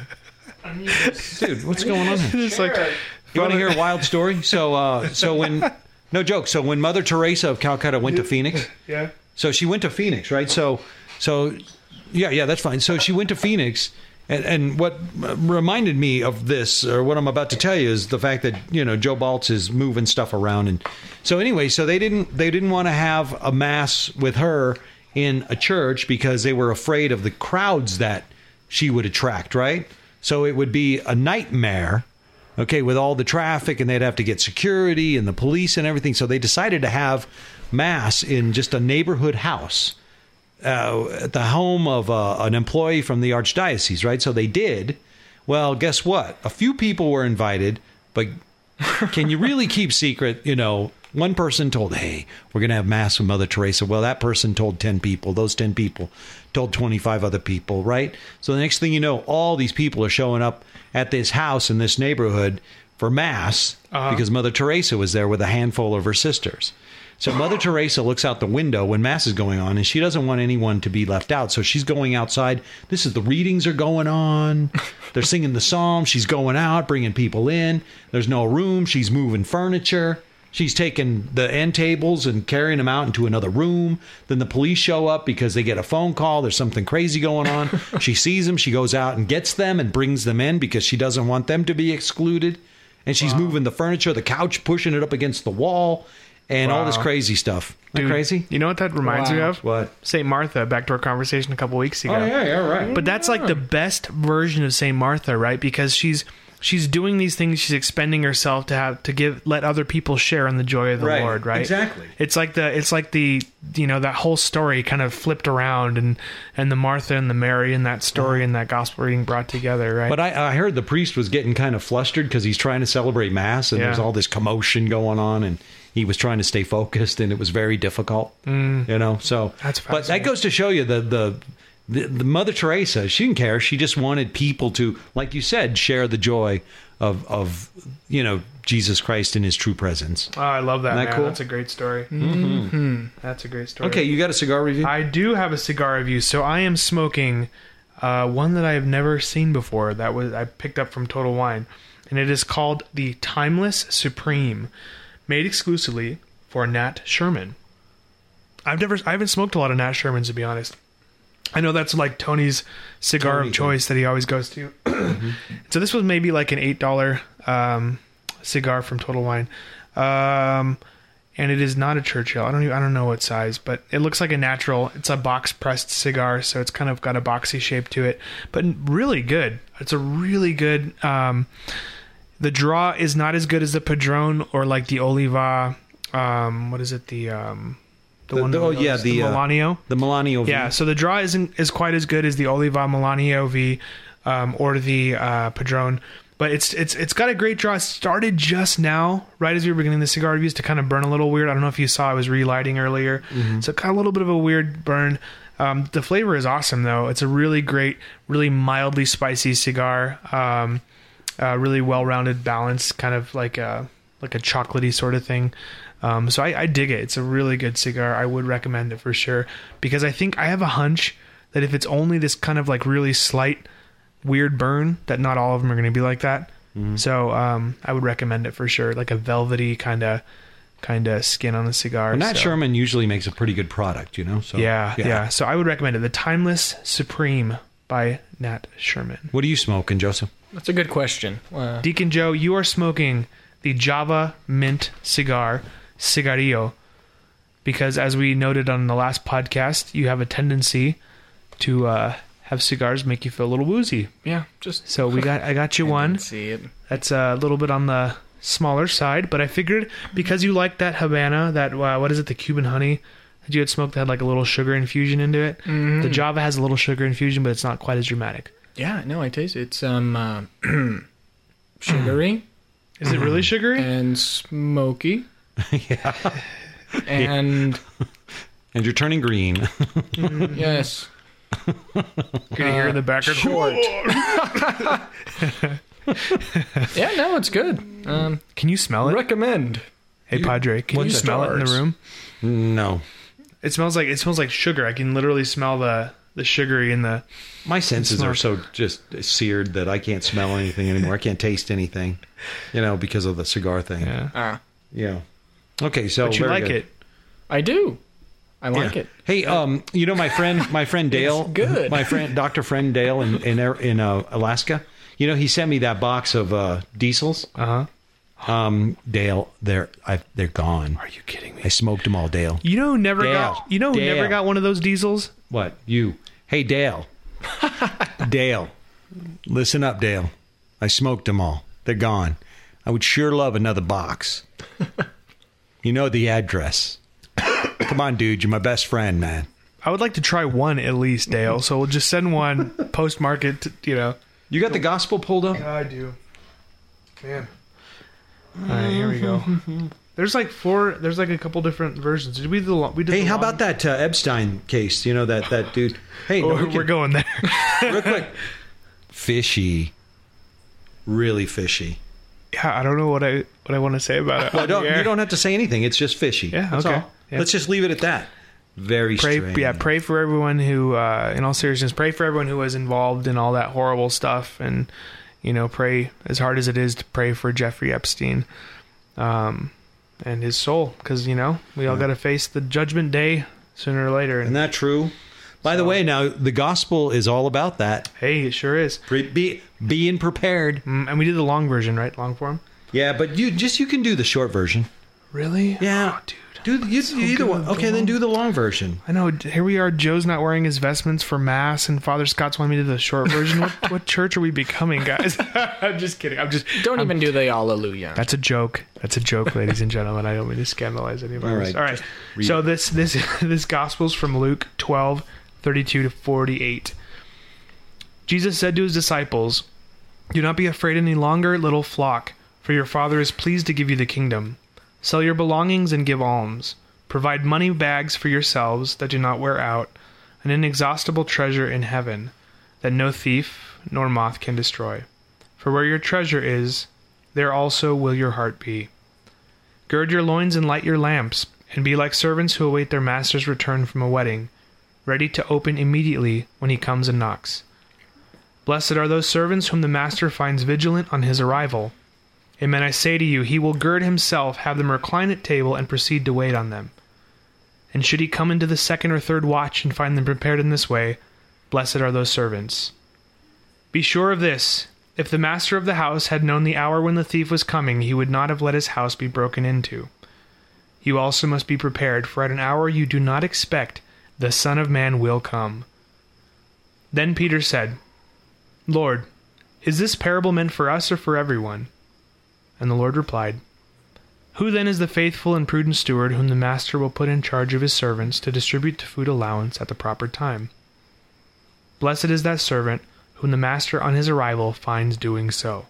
Dude, what's going on here? It's like You want to hear a wild story? So when, no joke. So when Mother Teresa of Calcutta went to Phoenix, yeah. so she went to Phoenix, right? So yeah, that's fine. So she went to Phoenix, and what reminded me of this, or what I'm about to tell you, is the fact that Joe Baltz is moving stuff around, and so anyway, so they didn't want to have a mass with her in a church because they were afraid of the crowds that she would attract, right? So it would be a nightmare. Okay, with all the traffic, and they'd have to get security and the police and everything. So they decided to have mass in just a neighborhood house at the home of an employee from the archdiocese, right? So they did. Well, guess what? A few people were invited, but can you really keep secret? One person told, hey, we're going to have mass with Mother Teresa. Well, that person told 10 people. Those 10 people told 25 other people, right? So the next thing you know, all these people are showing up at this house in this neighborhood for mass because Mother Teresa was there with a handful of her sisters. So Mother Teresa looks out the window when mass is going on, and she doesn't want anyone to be left out. So she's going outside. The readings are going on. They're singing the psalms. She's going out, bringing people in. There's no room. She's moving furniture. She's taking the end tables and carrying them out into another room. Then the police show up because they get a phone call. There's something crazy going on. She sees them. She goes out and gets them and brings them in because she doesn't want them to be excluded. And she's moving the furniture, the couch, pushing it up against the wall, and all this crazy stuff. Isn't that crazy? You know what that reminds me of? What? St. Martha, back to our conversation a couple weeks ago. Oh, yeah, right. But that's like the best version of St. Martha, right? Because she's she's doing these things. She's expending herself to let other people share in the joy of the Lord. Right. Exactly. It's like the that whole story kind of flipped around, and the Martha and the Mary in that story and that gospel reading brought together. Right. But I heard the priest was getting kind of flustered because he's trying to celebrate Mass, and there's all this commotion going on, and he was trying to stay focused, and it was very difficult. So that's but that goes to show you the Mother Teresa, she didn't care. She just wanted people to, like you said, share the joy of Jesus Christ in his true presence. Oh, I love that, Isn't that man. cool? That's a great story. That's a great story. Okay, you got a cigar review? I do have a cigar review. So I am smoking one that I have never seen before. I picked up from Total Wine, and it is called the Timeless Supreme, made exclusively for Nat Sherman. I haven't smoked a lot of Nat Shermans, to be honest. I know that's like Tony's cigar of choice that he always goes to. So this was maybe like an $8 cigar from Total Wine, and it is not a Churchill. I don't know what size, but it looks like a natural. It's a box pressed cigar, so it's kind of got a boxy shape to it, but really good. It's a really good. The draw is not as good as the Padron or like the Oliva. What is it? The Melanio. The Melanio V. Yeah, so the draw isn't quite as good as the Oliva Melanio V or the Padron, but it's got a great draw. It started just now, right as we were beginning the cigar reviews, to kind of burn a little weird. I don't know if you saw I was relighting earlier, so it got a little bit of a weird burn. The flavor is awesome though. It's a really great, really mildly spicy cigar. Really well-rounded balance, kind of like a chocolatey sort of thing. So I dig it. It's a really good cigar. I would recommend it for sure, because I think I have a hunch that if it's only this kind of like really slight weird burn, that not all of them are going to be like that. So I would recommend it for sure, like a velvety kind of skin on the cigar. And Nat Sherman usually makes a pretty good product, So yeah. So I would recommend it. The Timeless Supreme by Nat Sherman. What are you smoking, Joseph? That's a good question. Deacon Joe, you are smoking the Java Mint cigar, Cigarillo, because as we noted on the last podcast, you have a tendency to have cigars make you feel a little woozy. Yeah, so I got you one. See it. That's a little bit on the smaller side, but I figured because you like that Havana, that what is it, the Cuban honey that you had smoked that had like a little sugar infusion into it. The Java has a little sugar infusion, but it's not quite as dramatic. Yeah, no, I taste it. It's sugary. Is it really sugary? And smoky. Yeah. And you're turning green. Yes. You're gonna hear in the background. Short. Yeah, no, it's good. Can you smell it? Recommend. Hey, Padre, can you smell it in the room? No. It smells like sugar. I can literally smell the sugary in the... My senses are so just seared that I can't smell anything anymore. I can't taste anything, because of the cigar thing. Yeah. Yeah. Okay, so but you like it. I do. I like it. Hey, my friend Dale, it's good. My friend Dr. Friend Dale in Alaska. He sent me that box of diesels. Dale, they're gone. Are you kidding me? I smoked them all, Dale. Who never got one of those diesels? What? You? Hey, Dale. Dale, listen up, Dale. I smoked them all. They're gone. I would sure love another box. You know the address. Come on, dude. You're my best friend, man. I would like to try one at least, Dale. So we'll just send one post-market, You got the gospel pulled up? Yeah, I do. Man. All right, here we go. There's like a couple different versions. We did. Hey, how about that Epstein case? That dude. Hey, we're going there. Real quick. Fishy. Really fishy. Yeah, I don't know what I want to say about it. Well, you don't have to say anything. It's just fishy. Yeah, That's okay. all. Yeah. Let's just leave it at that. Very strange. Pray for everyone who, in all seriousness, pray for everyone who was involved in all that horrible stuff, and pray as hard as it is to pray for Jeffrey Epstein, and his soul, because we all got to face the judgment day sooner or later. Isn't that true? By the way, now the gospel is all about that. Hey, it sure is. Being prepared. And we did the long version, right? Long form. Yeah, but you can do the short version. Really? Yeah. Oh, dude. Do either one. Okay, then do the long version. I know. Here we are. Joe's not wearing his vestments for mass, and Father Scott's wanting me to do the short version. What church are we becoming, guys? I'm just kidding. Don't even do the Alleluia. That's a joke. That's a joke, ladies and gentlemen. I don't mean to scandalize anybody. All right. So this gospel's from Luke 12:32 to 48. Jesus said to his disciples, "Do not be afraid any longer, little flock, for your Father is pleased to give you the kingdom. Sell your belongings and give alms. Provide money bags for yourselves that do not wear out, an inexhaustible treasure in heaven, that no thief nor moth can destroy. For where your treasure is, there also will your heart be. Gird your loins and light your lamps, and be like servants who await their master's return from a wedding, ready to open immediately when he comes and knocks. Blessed are those servants whom the master finds vigilant on his arrival. Amen, I say to you, he will gird himself, have them recline at table, and proceed to wait on them. And should he come into the second or third watch and find them prepared in this way, blessed are those servants. Be sure of this, if the master of the house had known the hour when the thief was coming, he would not have let his house be broken into. You also must be prepared, for at an hour you do not expect, the Son of Man will come." Then Peter said, "Lord, is this parable meant for us or for everyone?" And the Lord replied, "Who then is the faithful and prudent steward whom the master will put in charge of his servants to distribute the food allowance at the proper time? Blessed is that servant whom the master on his arrival finds doing so.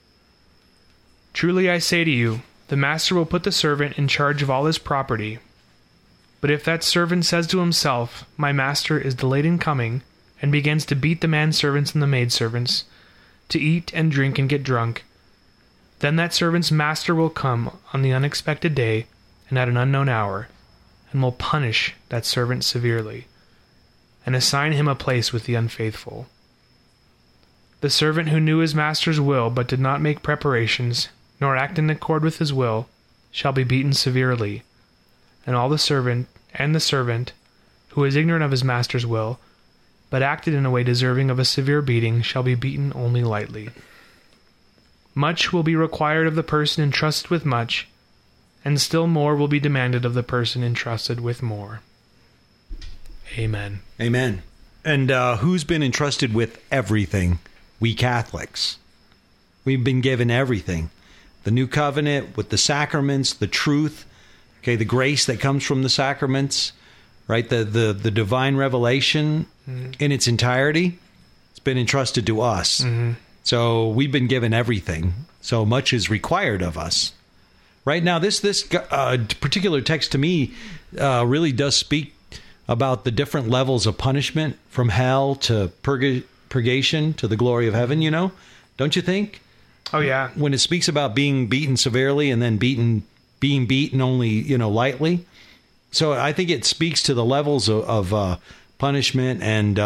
Truly I say to you, the master will put the servant in charge of all his property. But if that servant says to himself, 'My master is delayed in coming,' and begins to beat the manservants and the maidservants, to eat and drink and get drunk, then that servant's master will come on the unexpected day and at an unknown hour, and will punish that servant severely, and assign him a place with the unfaithful. The servant who knew his master's will but did not make preparations, nor act in accord with his will, shall be beaten severely, and the servant who is ignorant of his master's will, but acted in a way deserving of a severe beating, shall be beaten only lightly. Much will be required of the person entrusted with much, and still more will be demanded of the person entrusted with more." Amen. Amen. And who's been entrusted with everything? We Catholics. We've been given everything. The new covenant with the sacraments, the truth, okay, the grace that comes from the sacraments, right? The divine revelation in its entirety, it's been entrusted to us. Mm-hmm. So we've been given everything. So much is required of us. Right now, this particular text to me really does speak about the different levels of punishment, from hell to purgation to the glory of heaven, Don't you think? Oh, yeah. When it speaks about being beaten severely and then being beaten only, lightly. So I think it speaks to the levels of punishment and...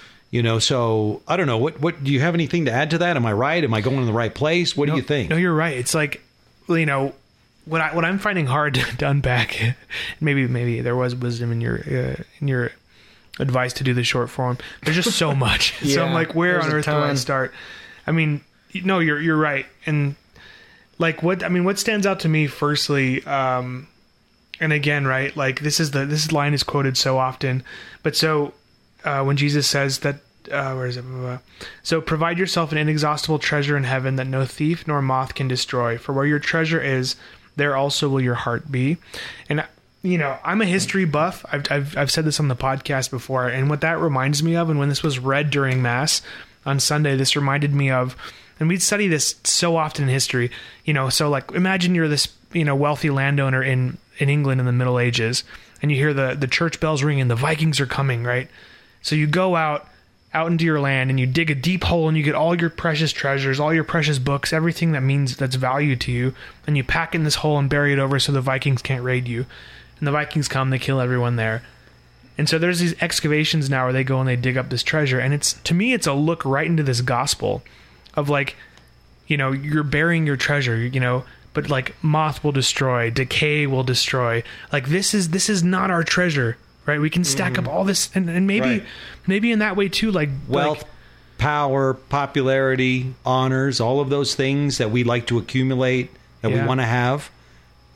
so I don't know. What do you have anything to add to that? Am I right? Am I going in the right place? What do you think? No, you're right. It's like, what I'm finding hard to unpack. Maybe there was wisdom in your advice to do the short form. There's just so much. Yeah, so I'm like, where on earth do I start? I mean, no, you're right. And like what stands out to me firstly, and again, right? Like this line is quoted so often, but so. When Jesus says that, where is it? So provide yourself an inexhaustible treasure in heaven that no thief nor moth can destroy. For where your treasure is, there also will your heart be. And I'm a history buff. I've said this on the podcast before, and what that reminds me of, and when this was read during Mass on Sunday, this reminded me of, and we'd study this so often in history. So like imagine you're this wealthy landowner in England in the Middle Ages, and you hear the church bells ring and the Vikings are coming, right? So you go out into your land and you dig a deep hole and you get all your precious treasures, all your precious books, everything that's value to you, and you pack in this hole and bury it over so the Vikings can't raid you. And the Vikings come, they kill everyone there. And so there's these excavations now where they go and they dig up this treasure, and to me it's a look right into this gospel of like, you're burying your treasure, but like moth will destroy, decay will destroy. Like this is not our treasure. Right, we can stack up all this, and maybe in that way too, like wealth, power, popularity, honors, all of those things that we like to accumulate, that we want to have.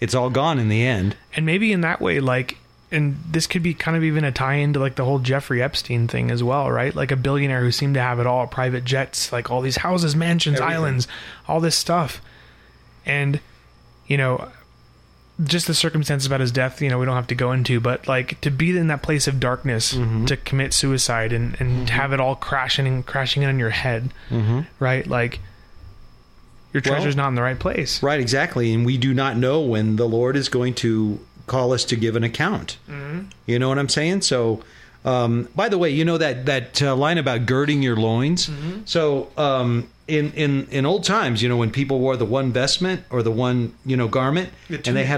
it's all gone in the end. And maybe in that way, like, and this could be kind of even a tie-in to like the whole Jeffrey Epstein thing as well, right? Like a billionaire who seemed to have it all, private jets, like all these houses, mansions, islands, all this stuff. And, you know, just the circumstances about his death, you know, we don't have to go into, but like to be in that place of darkness, to commit suicide and have it all crashing in on your head, right? Like your treasure's not in the right place. Right, exactly. And we do not know when the Lord is going to call us to give an account. You know what I'm saying? So, by the way, you know that line about girding your loins? So, in old times, you know, when people wore the one vestment or the one, you know, garment, and they had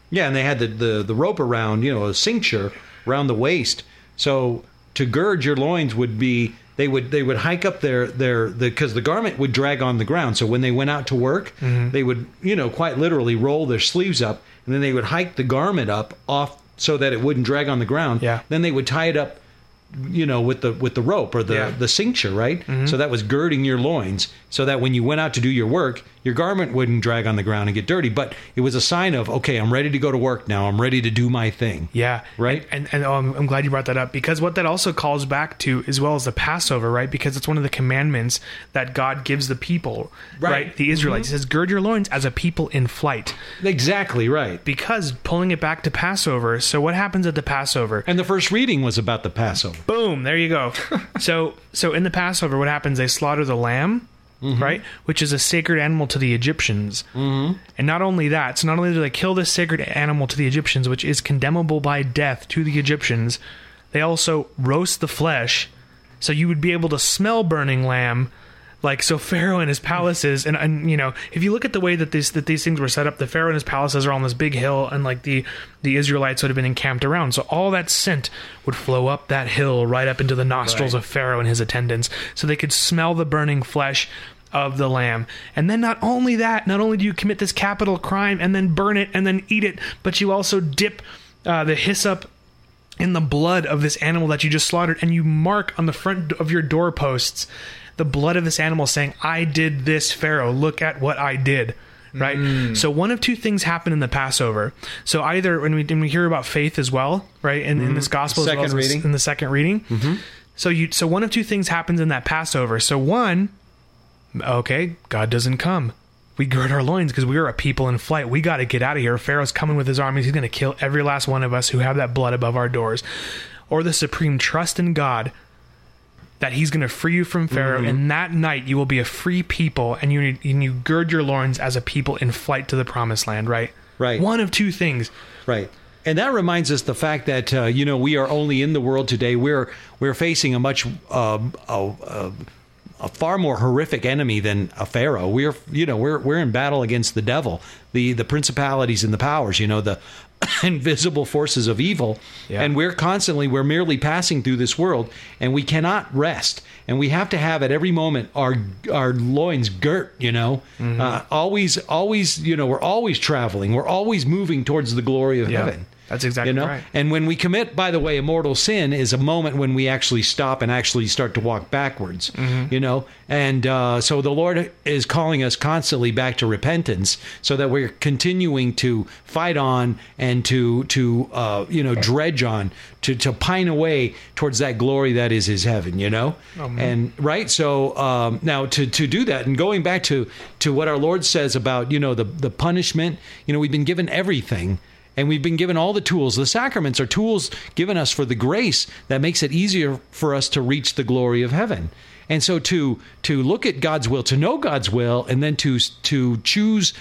the rope around, you know, a cincture around the waist. So to gird your loins would be, they would hike up because the garment would drag on the ground. So when they went out to work, they would, you know, quite literally roll their sleeves up, and then they would hike the garment up off so that it wouldn't drag on the ground. Yeah. Then they would tie it up, you know, with the rope or the cincture, right? So that was girding your loins, so that when you went out to do your work, your garment wouldn't drag on the ground and get dirty. But it was a sign of, okay, I'm ready to go to work now. I'm ready to do my thing. Yeah. Right. And I'm glad you brought that up, because what that also calls back to, as well as the Passover, right? Because it's one of the commandments that God gives the people, right? The Israelites. He says, gird your loins as a people in flight. Exactly right. Because pulling it back to Passover. So what happens at the Passover? And the first reading was about the Passover. Boom. There you go. So in the Passover, what happens? They slaughter the lamb. Right, which is a sacred animal to the Egyptians, and not only that, so not only do they kill this sacred animal to the Egyptians, which is condemnable by death to the Egyptians, they also roast the flesh, so you would be able to smell burning lamb. Like, so Pharaoh and his palaces, and you know, if you look at the way that these things were set up, the Pharaoh and his palaces are on this big hill, and like the Israelites would have been encamped around. So all that scent would flow up that hill right up into the nostrils of Pharaoh and his attendants, so they could smell the burning flesh of the lamb. And then not only do you commit this capital crime and then burn it and then eat it, but you also dip the hyssop in the blood of this animal that you just slaughtered, and you mark on the front of your doorposts the blood of this animal, saying, I did this, Pharaoh, look at what I did. Right? So one of two things happen in the Passover. So either when we hear about faith as well, right, in this gospel, as well as in the second reading. So one of two things happens in that Passover. So one, okay, God doesn't come. We gird our loins because we are a people in flight. We got to get out of here. Pharaoh's coming with his armies. He's going to kill every last one of us who have that blood above our doors. Or the supreme trust in God, that he's going to free you from Pharaoh, and that night you will be a free people, and you gird your loins as a people in flight to the promised land, right? Right. One of two things. Right. And that reminds us the fact that, you know, we are only in the world today. We're facing a much, a far more horrific enemy than a Pharaoh. We're in battle against the devil, the principalities and the powers, you know, the invisible forces of evil. And we're merely passing through this world, and we cannot rest, and we have to have at every moment our loins girt, you know. Always, you know, we're always traveling, we're always moving towards the glory of heaven. That's exactly right. And when we commit, by the way, a mortal sin is a moment when we actually stop and actually start to walk backwards, you know. And so the Lord is calling us constantly back to repentance, so that we're continuing to fight on and to dredge on, to pine away towards that glory that is his heaven, you know. And right. So now to do that, and going back to what our Lord says about, you know, the punishment, you know, we've been given everything. And we've been given all the tools. The sacraments are tools given us for the grace that makes it easier for us to reach the glory of heaven. And so to look at God's will, to know God's will, and then to choose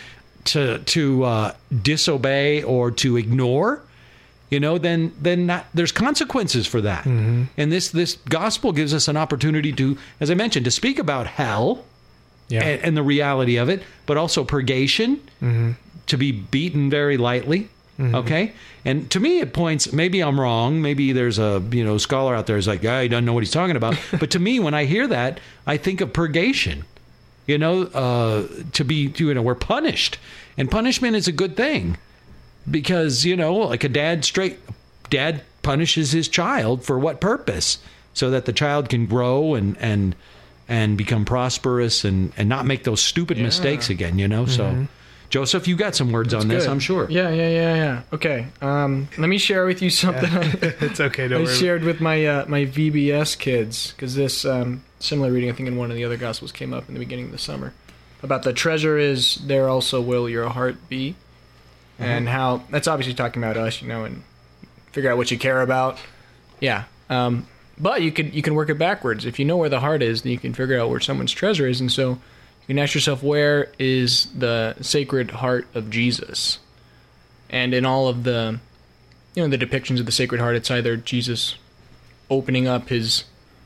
to disobey or to ignore, you know, then there's consequences for that. And this gospel gives us an opportunity to, as I mentioned, to speak about hell and the reality of it, but also purgation, to be beaten very lightly. Okay, and to me it points. Maybe I'm wrong. Maybe there's a scholar out there who's like, he doesn't know what he's talking about. But to me, when I hear that, I think of purgation. You know, to be we're punished, and punishment is a good thing, because like a dad punishes his child for what purpose? So that the child can grow and become prosperous and not make those stupid mistakes again. You know, so. Joseph, you got some words on this, good. I'm sure. Yeah. Okay. Let me share with you something It's okay. Don't I worry. shared with my my VBS kids, because this similar reading, I think in one of the other Gospels, came up in the beginning of the summer, about the treasure is there also will your heart be, and how that's obviously talking about us, and figure out what you care about. Yeah. But you can work it backwards. If you know where the heart is, then you can figure out where someone's treasure is, and so you can ask yourself, where is the Sacred Heart of Jesus? And in all of the, the depictions of the Sacred Heart, it's either Jesus opening up his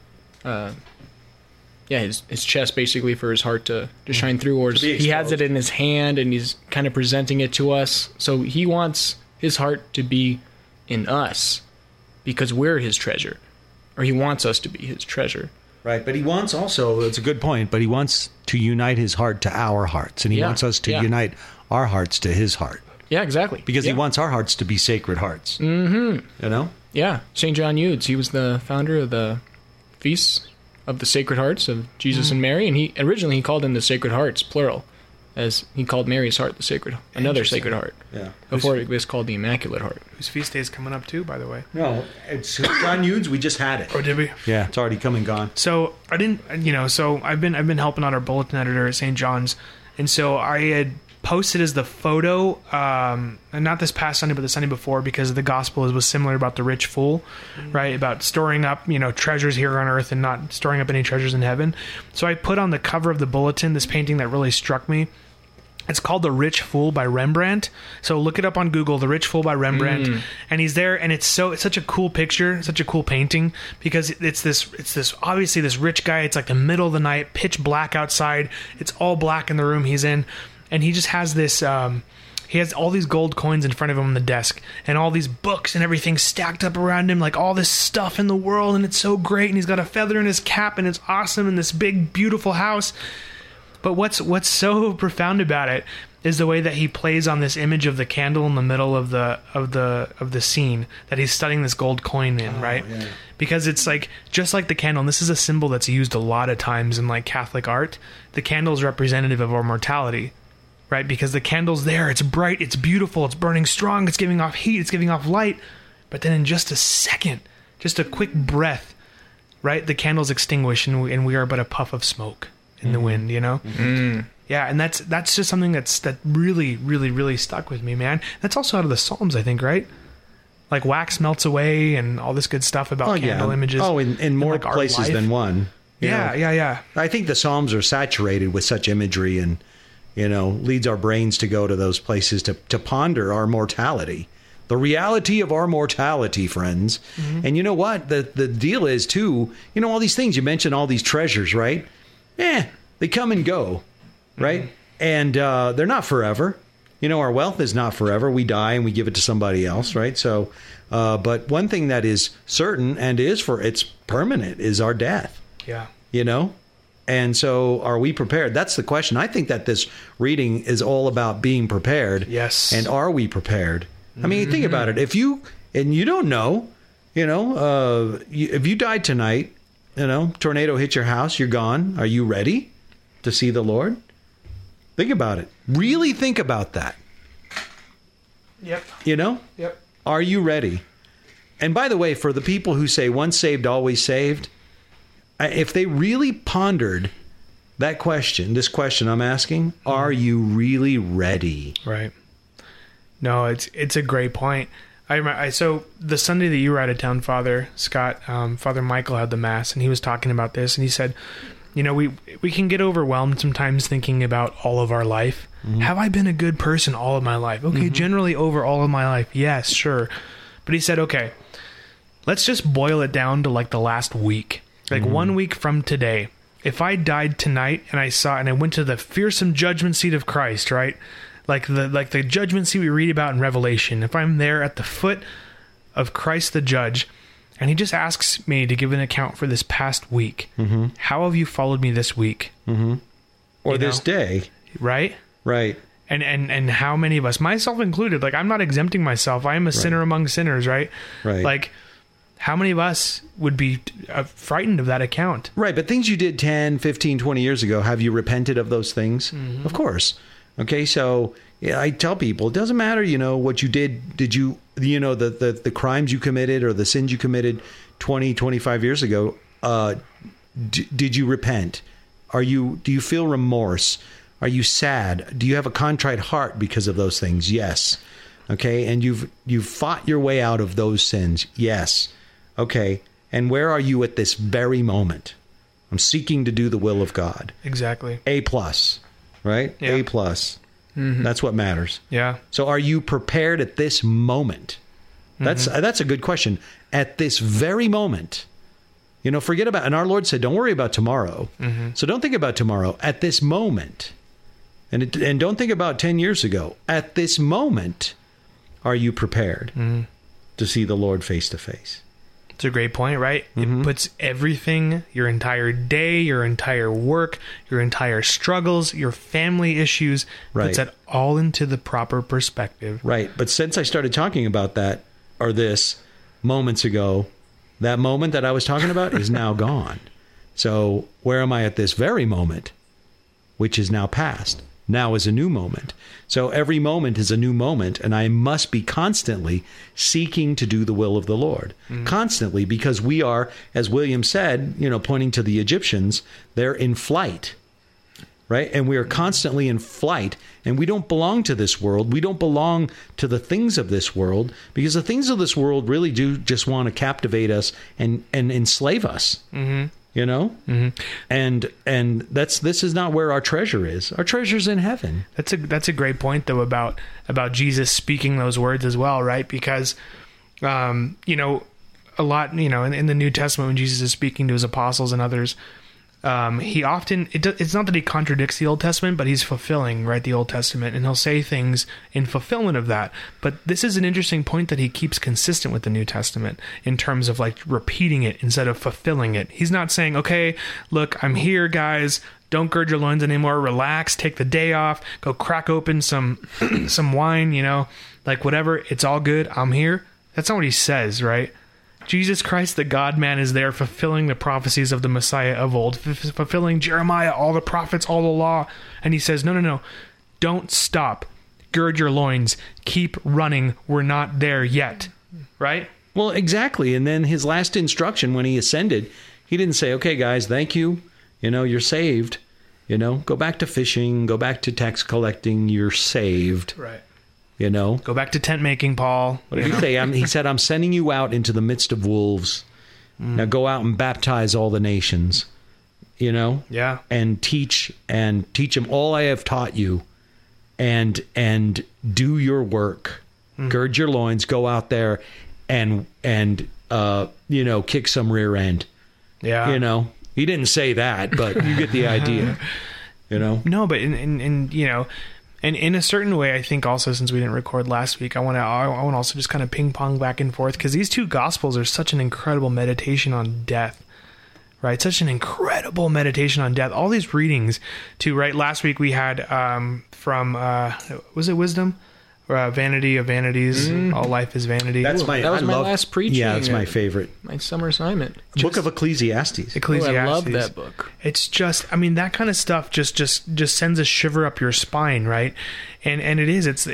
chest basically for his heart to shine through, or he has it in his hand and he's kind of presenting it to us. So he wants his heart to be in us because we're his treasure, or he wants us to be his treasure. Right, but he wants also, it's a good point, but he wants to unite his heart to our hearts, and he wants us to unite our hearts to his heart. Yeah, exactly. Because he wants our hearts to be sacred hearts. Mm-hmm. Yeah, St. John Eudes, he was the founder of the Feasts of the Sacred Hearts of Jesus and Mary, and he originally called them the Sacred Hearts, plural, as he called Mary's heart the Sacred, another Sacred Heart. Yeah. Before it was called the Immaculate Heart. Whose feast day is coming up too, by the way. No, it's John Eudes. We just had it. Oh, did we? Yeah, it's already come and gone. So I didn't, so I've been helping out our bulletin editor at St. John's, and so I had posted as the photo, and not this past Sunday, but the Sunday before, because the gospel was similar about the rich fool, right? About storing up, treasures here on earth and not storing up any treasures in heaven. So I put on the cover of the bulletin this painting that really struck me. It's called The Rich Fool by Rembrandt. So look it up on Google, The Rich Fool by Rembrandt. And he's there, and it's such a cool picture, such a cool painting, because it's this obviously this rich guy. It's like the middle of the night, pitch black outside. It's all black in the room he's in, and he just has this he has all these gold coins in front of him on the desk, and all these books and everything stacked up around him, like all this stuff in the world, and it's so great, and he's got a feather in his cap, and it's awesome, in this big beautiful house. But what's so profound about it is the way that he plays on this image of the candle in the middle of the scene that he's studying this gold coin in, right? Yeah. Because it's like, just like the candle, and this is a symbol that's used a lot of times in like Catholic art, the candle is representative of our mortality, right? Because the candle's there, it's bright, it's beautiful, it's burning strong, it's giving off heat, it's giving off light, but then in just a second, just a quick breath, right, the candle's extinguished, and we are but a puff of smoke in the wind, Yeah, and that's just something that really, really, really stuck with me, man. That's also out of the Psalms, I think, right? Like wax melts away and all this good stuff about candle images. Oh, in more like places than one. Yeah. I think the Psalms are saturated with such imagery, and leads our brains to go to those places to ponder our mortality. The reality of our mortality, friends. And you know what? The deal is, too, all these things, you mentioned all these treasures, right? They come and go, right? And they're not forever. Our wealth is not forever. We die and we give it to somebody else, right? So, but one thing that is certain and it's permanent is our death. Yeah. And so are we prepared? That's the question. I think that this reading is all about being prepared. Yes. And are we prepared? I mean, think about it. If you don't know, if you died tonight, tornado hit your house, you're gone. Are you ready to see the Lord? Think about it. Really think about that. Yep. Yep. Are you ready? And by the way, for the people who say once saved, always saved, if they really pondered this question I'm asking, are you really ready? Right. No, it's a great point. So the Sunday that you were out of town, Father Scott, Father Michael had the Mass, and he was talking about this, and he said, we can get overwhelmed sometimes thinking about all of our life. Have I been a good person all of my life? Okay, generally over all of my life, yes, sure. But he said, okay, let's just boil it down to like the last week, like 1 week from today. If I died tonight and I went to the fearsome judgment seat of Christ, right? Like the judgment seat we read about in Revelation. If I'm there at the foot of Christ the judge, and he just asks me to give an account for this past week, how have you followed me this week? Or this day. Right? Right. And how many of us, myself included, like I'm not exempting myself. I am a sinner among sinners, right? Right. Like, how many of us would be frightened of that account? Right, but things you did 10, 15, 20 years ago, have you repented of those things? Of course. Okay, so, I tell people, it doesn't matter, what you did. Did you, the crimes you committed or the sins you committed 20, 25 years ago, did you repent? Do you feel remorse? Are you sad? Do you have a contrite heart because of those things? Yes. Okay. And you've fought your way out of those sins. Yes. Okay. And where are you at this very moment? I'm seeking to do the will of God. Exactly. A+, right? Yeah. A+. Mm-hmm. That's what matters. Yeah. So are you prepared at this moment? That's a good question. At this very moment, forget about, and our Lord said, don't worry about tomorrow. Mm-hmm. So don't think about tomorrow. At this moment, and don't think about 10 years ago. At this moment, are you prepared to see the Lord face to face? It's a great point, right? Mm-hmm. It puts everything, your entire day, your entire work, your entire struggles, your family issues, puts that all into the proper perspective. Right. But since I started talking about that, or this, moments ago, that moment that I was talking about is now gone. So where am I at this very moment, which is now past? Now is a new moment. So every moment is a new moment, and I must be constantly seeking to do the will of the Lord. Constantly, because we are, as William said, pointing to the Egyptians, they're in flight, right? And we are constantly in flight, and we don't belong to this world. We don't belong to the things of this world, because the things of this world really do just want to captivate us and enslave us. Mm-hmm. And this is not where our treasure is. Our treasure's in heaven. That's a great point, though, about Jesus speaking those words as well, right? Because a lot, in the New Testament, when Jesus is speaking to his apostles and others, he often, it's not that he contradicts the Old Testament, but he's fulfilling, right, the Old Testament, and he'll say things in fulfillment of that. But this is an interesting point that he keeps consistent with the New Testament in terms of like repeating it instead of fulfilling it. He's not saying, okay, look, I'm here, guys. Don't gird your loins anymore. Relax. Take the day off. Go crack open some wine, like whatever. It's all good. I'm here. That's not what he says, right? Jesus Christ, the God-man, is there fulfilling the prophecies of the Messiah of old, fulfilling Jeremiah, all the prophets, all the law. And he says, no, don't stop. Gird your loins. Keep running. We're not there yet. Right? Well, exactly. And then his last instruction when he ascended, he didn't say, okay, guys, thank you. You're saved. Go back to fishing. Go back to tax collecting. You're saved. Right. Go back to tent making, Paul. What did he say? He said, I'm sending you out into the midst of wolves. Now go out and baptize all the nations, Yeah. and teach them all I have taught you, and do your work. Gird your loins, go out there and kick some rear end. Yeah. He didn't say that, but you get the idea, No, but and in a certain way, I think also, since we didn't record last week, I want to also just kind of ping pong back and forth, because these two gospels are such an incredible meditation on death, right? Such an incredible meditation on death. All these readings too, right? Last week we had from was it Wisdom? Vanity of Vanities, All Life is Vanity. That was my last preaching. Yeah, that's my favorite. My summer assignment. Book of Ecclesiastes. I love that book. It's just, that kind of stuff just sends a shiver up your spine, right? And it is. It's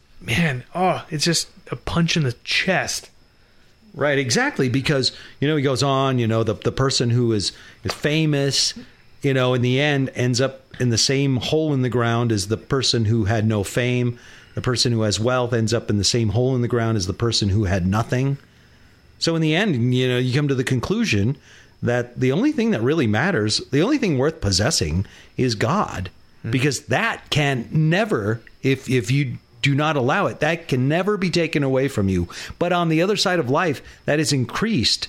just a punch in the chest. Right, exactly, because he goes on. The person who is famous, in the end ends up in the same hole in the ground as the person who had no fame. The person who has wealth ends up in the same hole in the ground as the person who had nothing. So in the end, you come to the conclusion that the only thing that really matters, the only thing worth possessing, is God. Because that can never, if you do not allow it, that can never be taken away from you. But on the other side of life, that is increased,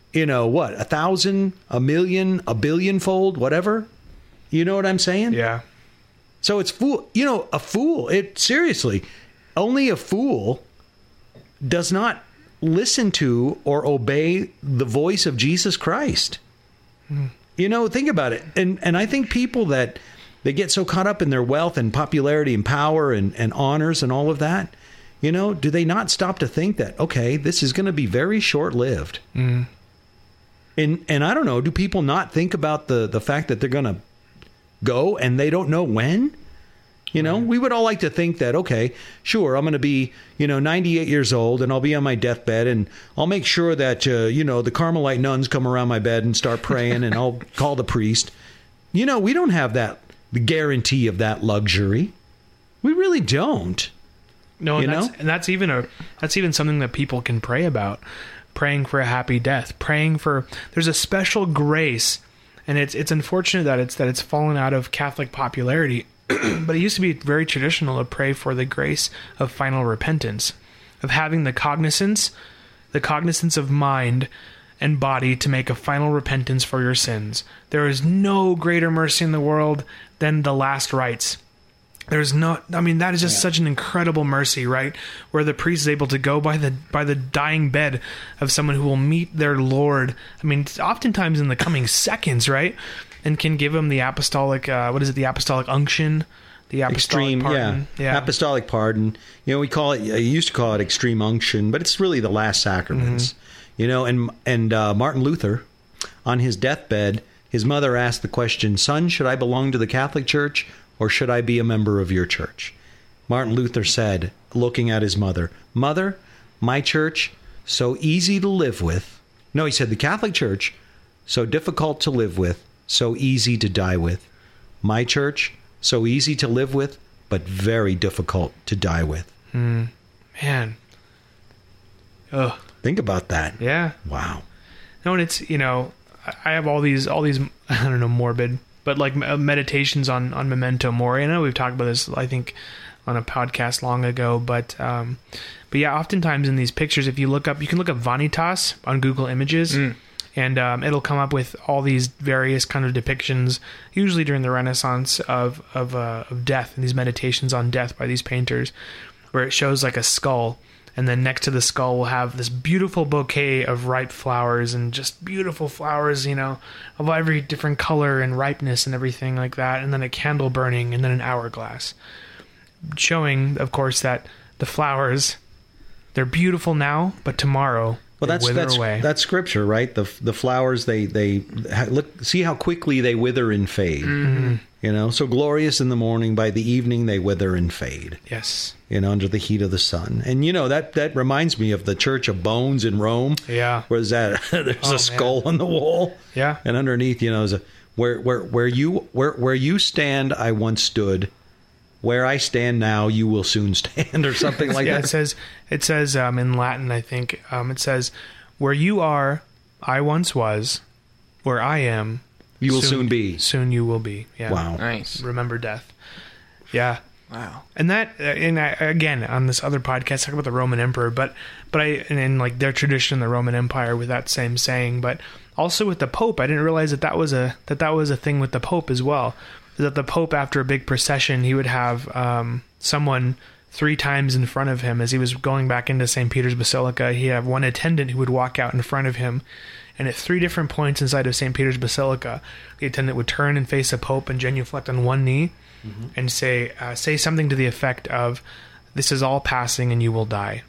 1,000, 1,000,000, a billion-fold, whatever. You know what I'm saying? Yeah. So it's a fool. Seriously, only a fool does not listen to or obey the voice of Jesus Christ. Think about it. And I think people that they get so caught up in their wealth and popularity and power and honors and all of that, do they not stop to think that, okay, this is going to be very short-lived? And I don't know, do people not think about the fact that they're going to go and they don't know when? You know, we would all like to think that, okay, sure, I'm going to be, 98 years old and I'll be on my deathbed and I'll make sure that, the Carmelite nuns come around my bed and start praying and I'll call the priest. We don't have the guarantee of that luxury. We really don't. No, that's even something that people can pray about. Praying for a happy death, there's a special grace, and it's unfortunate that it's fallen out of Catholic popularity. But it used to be very traditional to pray for the grace of final repentance, of having the cognizance of mind and body to make a final repentance for your sins. There is no greater mercy in the world than the last rites. There's not, that is just such an incredible mercy, right? Where the priest is able to go by the dying bed of someone who will meet their Lord. Oftentimes in the coming seconds, right? And can give them the apostolic, the apostolic unction, the apostolic extreme pardon. Yeah, apostolic pardon. We call it, used to call it extreme unction, but it's really the last sacraments. And Martin Luther, on his deathbed, his mother asked the question, "Son, should I belong to the Catholic Church or should I be a member of your church?" Martin Luther said, looking at his mother, "Mother, my church, so easy to live with." No, he said, "The Catholic Church, so difficult to live with, so easy to die with. My church, so easy to live with, but very difficult to die with." Man. Ugh. Think about that. Yeah. Wow. No, and it's, I have all these, I don't know, morbid, but like meditations on Memento Mori. I know we've talked about this, I think, on a podcast long ago, but yeah, oftentimes in these pictures, if you can look up Vanitas on Google Images, and it'll come up with all these various kind of depictions, usually during the Renaissance, of death, and these meditations on death by these painters, where it shows like a skull, and then next to the skull will have this beautiful bouquet of ripe flowers, and just beautiful flowers, of every different color and ripeness and everything like that, and then a candle burning, and then an hourglass, showing, of course, that the flowers, they're beautiful now, but tomorrow, that's scripture, right? The flowers, they look, see how quickly they wither and fade. Mm-hmm. So glorious in the morning, by the evening they wither and fade. Yes. Under the heat of the sun. And that reminds me of the Church of Bones in Rome. Yeah. Where's that? There's a skull on the wall. Yeah. And underneath, is where you stand, I once stood. Where I stand now, you will soon stand, or something like that. It says in Latin, I think, it says, "Where you are, I once was. Where I am, you will soon be. Soon you will be." Yeah. Wow. Nice. Remember death. Yeah. Wow. And that, again, on this other podcast, talk about the Roman Emperor, but in like their tradition in the Roman Empire with that same saying, but also with the Pope, I didn't realize that was a thing with the Pope as well. That the Pope, after a big procession, he would have someone 3 times in front of him as he was going back into St. Peter's Basilica. He'd have one attendant who would walk out in front of him, and at 3 different points inside of St. Peter's Basilica, the attendant would turn and face the Pope and genuflect on one knee, and say something to the effect of, "This is all passing and you will die."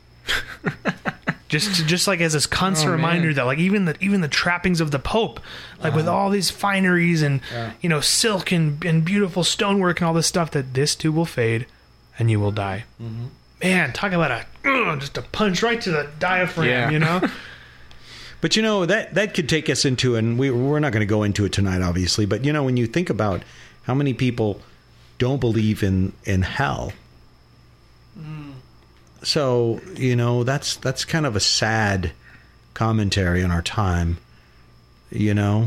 Just like as this constant reminder that, like, even the trappings of the Pope, like with all these fineries and silk and beautiful stonework and all this stuff, that this too will fade and you will die. Mm-hmm. Man, talk about just a punch right to the diaphragm, But that could take us into, and we're not going to go into it tonight, obviously, but when you think about how many people don't believe in hell. So, that's kind of a sad commentary on our time, Yeah.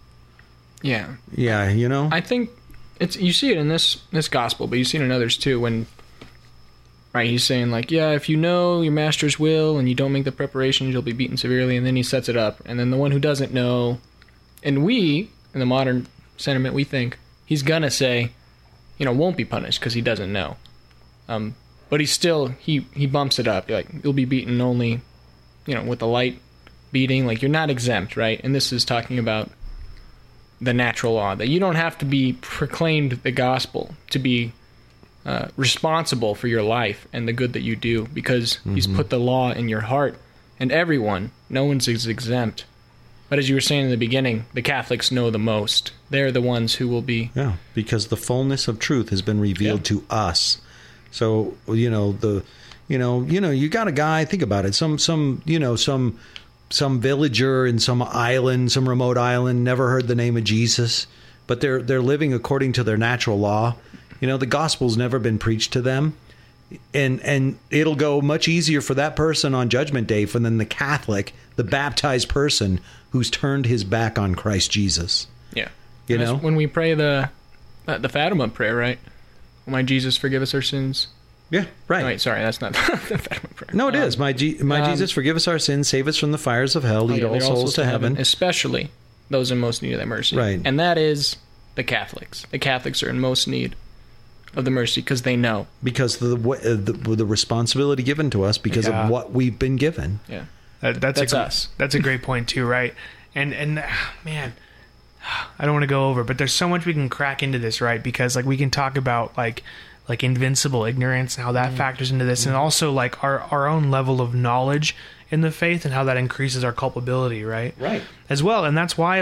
Yeah, I think you see it in this gospel, but you see it in others too, when, right, he's saying, like, yeah, if you know your master's will and you don't make the preparations, you'll be beaten severely, and then he sets it up. And then the one who doesn't know, and we, in the modern sentiment, we think he's gonna say, won't be punished because he doesn't know. But he's still, he bumps it up. Like, you'll be beaten only, with the light beating. Like, you're not exempt, right? And this is talking about the natural law, that you don't have to be proclaimed the gospel to be responsible for your life and the good that you do, because he's put the law in your heart. And everyone, no one's exempt But as you were saying in the beginning, the Catholics know the most. They're the ones who will be... Yeah, because the fullness of truth has been revealed to us. So, you got a guy, think about it, some villager in some island, some remote island, never heard the name of Jesus, but they're living according to their natural law. The gospel's never been preached to them. And it'll go much easier for that person on Judgment Day than the Catholic, the baptized person who's turned his back on Christ Jesus. Yeah. When we pray the Fatima prayer, right? Oh, my Jesus, forgive us our sins. Yeah, right. Oh, wait, sorry, that's not the Fatima prayer. No, it is. My Jesus, forgive us our sins, save us from the fires of hell, lead all souls to heaven. Especially those in most need of that mercy. Right. And that is the Catholics. The Catholics are in most need of the mercy because they know. Because the responsibility given to us because of what we've been given. Yeah. That's us. That's a great point too, right? And man, I don't want to go over, but there's so much we can crack into this, right? Because like we can talk about like invincible ignorance and how that factors into this, and also like our own level of knowledge in the faith and how that increases our culpability, right? Right. As well, and that's why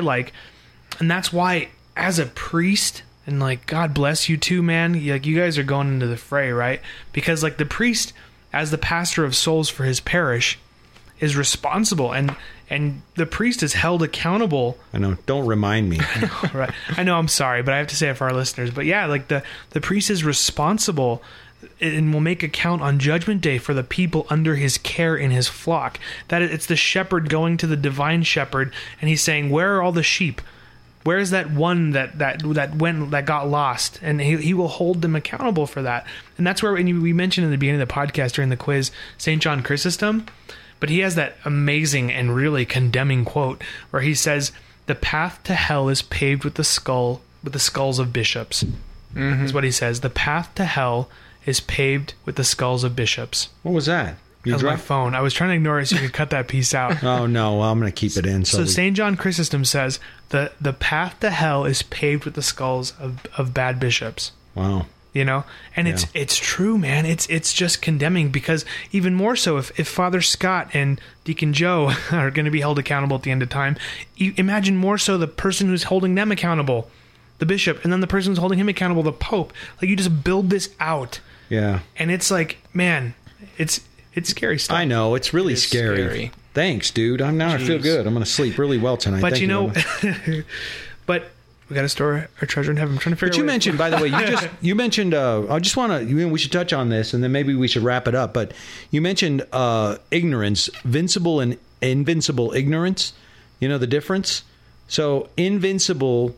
as a priest, and like God bless you too, man. Like you guys are going into the fray, right? Because like the priest, as the pastor of souls for his parish, is responsible, and the priest is held accountable. I know. Don't remind me. Right. I know. I'm sorry, but I have to say it for our listeners. But yeah, like the priest is responsible and will make account on Judgment Day for the people under his care in his flock. That it's the shepherd going to the divine shepherd, and he's saying, "Where are all the sheep? Where is that one that got lost?" And he will hold them accountable for that. And that's where we mentioned in the beginning of the podcast during the quiz St. John Chrysostom. But he has that amazing and really condemning quote where he says, "The path to hell is paved with the skulls of bishops." Mm-hmm. That's what he says. The path to hell is paved with the skulls of bishops. What was that? That was my phone. I was trying to ignore it so you could cut that piece out. Oh, no. Well, I'm going to keep it in. So St. John Chrysostom says, the path to hell is paved with the skulls of bad bishops. Wow. And it's true, man. It's just condemning, because even more so if Father Scott and Deacon Joe are going to be held accountable at the end of time, imagine more so the person who's holding them accountable, the bishop, and then the person who's holding him accountable, the Pope. Like, you just build this out. Yeah. And it's like, man, it's scary stuff. I know. It's really scary. Thanks, dude. I feel good. I'm going to sleep really well tonight. But Thank but we got to store our treasure in heaven. I'm trying to figure out. But you mentioned, by the way, you mentioned, I just want to, we should touch on this, and then maybe we should wrap it up. But you mentioned ignorance, vincible and invincible ignorance. You know the difference? So invincible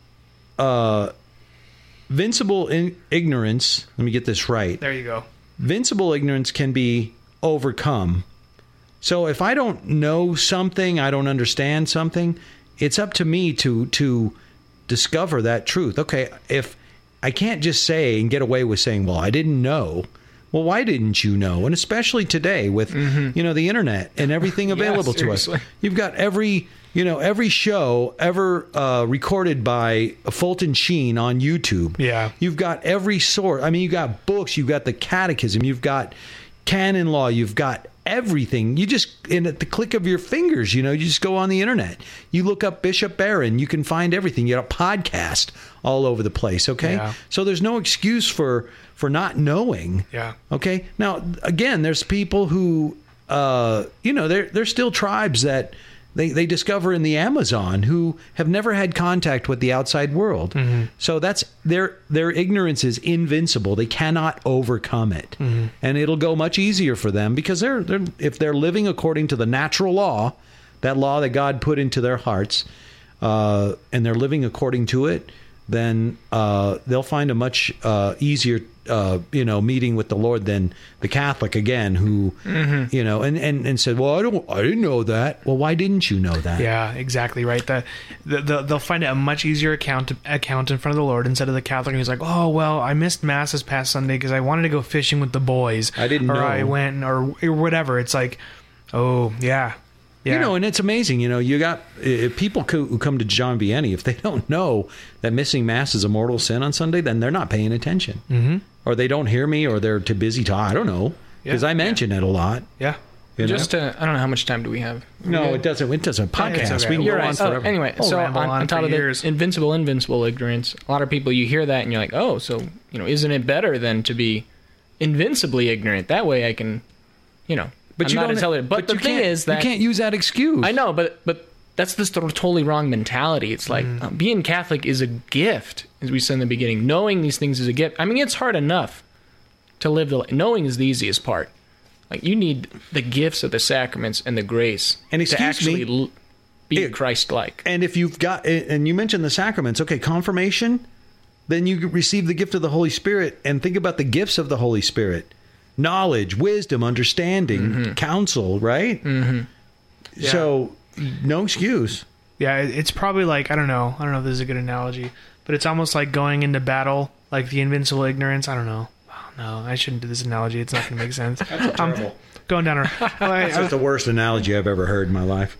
ignorance, let me get this right. There you go. Vincible ignorance can be overcome. So if I don't know something, I don't understand something, it's up to me to discover that truth. Okay, if I can't just say and get away with saying, well, I didn't know. Well, why didn't you know? And especially today with, the internet and everything available to us. You've got every show ever recorded by Fulton Sheen on YouTube. Yeah. You've got every source. I mean, you've got books, you've got the catechism, you've got canon law, you've got everything. You just, and at the click of your fingers, you just go on the internet. You look up Bishop Barron, you can find everything. You got a podcast all over the place, okay? Yeah. So there's no excuse for not knowing. Yeah. Okay? Now, again, there's people who, there's still tribes that they discover in the Amazon who have never had contact with the outside world. Mm-hmm. So that's their ignorance is invincible. They cannot overcome it. Mm-hmm. And it'll go much easier for them because if they're living according to the natural law, that law that God put into their hearts, and they're living according to it, then they'll find a much easier meeting with the Lord than the Catholic, again, who and said, well, I didn't know that. Well, why didn't you know that? Yeah, exactly right. They'll find a much easier account in front of the Lord instead of the Catholic who's like, oh, well, I missed Mass this past Sunday because I wanted to go fishing with the boys. I didn't know. Or I went, or whatever. It's like, oh, yeah. Yeah. And it's amazing. You got people who come to John Vianney, if they don't know that missing Mass is a mortal sin on Sunday, then they're not paying attention. Mm-hmm. Or they don't hear me, or they're too busy to, I don't know, because I mention it a lot. Yeah. You know? Just I don't know how much time do we have. No, it doesn't. It doesn't podcast. okay. We can You're go on right. forever. Anyway, We'll so ramble on top for of the years. invincible ignorance, a lot of people, you hear that and you're like, oh, so, isn't it better than to be invincibly ignorant? That way I can, But I'm you not don't. intelligent. But the you thing can't- is that you can't use that excuse. I know, but that's the totally wrong mentality. It's like being Catholic is a gift, as we said in the beginning. Knowing these things is a gift. I mean, it's hard enough to live the knowing is the easiest part. Like, you need the gifts of the sacraments and the grace And to excuse me, actually be Christ-like. And if you've got, and you mentioned the sacraments, okay, confirmation, then you receive the gift of the Holy Spirit, and think about the gifts of the Holy Spirit: knowledge, wisdom, understanding, counsel. Right? Yeah. So, no excuse. Yeah, it's probably like, I don't know if this is a good analogy, but it's almost like going into battle, like the invincible ignorance. I don't know. Oh, no, I shouldn't do this analogy. It's not going to make sense. That's terrible. Going down That's the worst analogy I've ever heard in my life.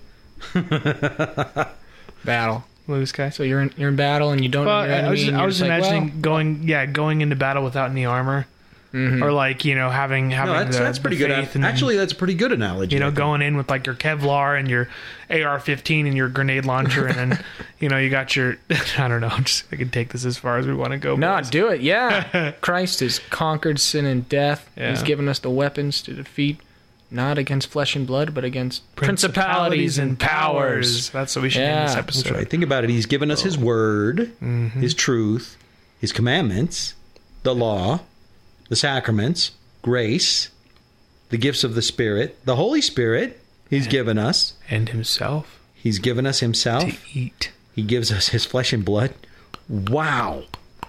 Battle. Blue Sky. So you're in battle and you don't know your enemy. I was imagining going into battle without any armor, or like having That's pretty good. faith and Actually, that's a pretty good analogy. I think. going in with like your Kevlar and your AR-15 and your grenade launcher, and then you got your I don't know. I can take this as far as we want to go. No, boys. do it. Yeah. Christ has conquered sin and death. Yeah. He's given us the weapons to defeat, not against flesh and blood, but against principalities and powers. That's what we should end this episode. That's right. Think about it. He's given us His Word, His truth, His commandments, the law, the sacraments, grace, the gifts of the Spirit, the Holy Spirit. He's given us. And Himself He's given us Himself. to eat. He gives us His flesh and blood. Wow.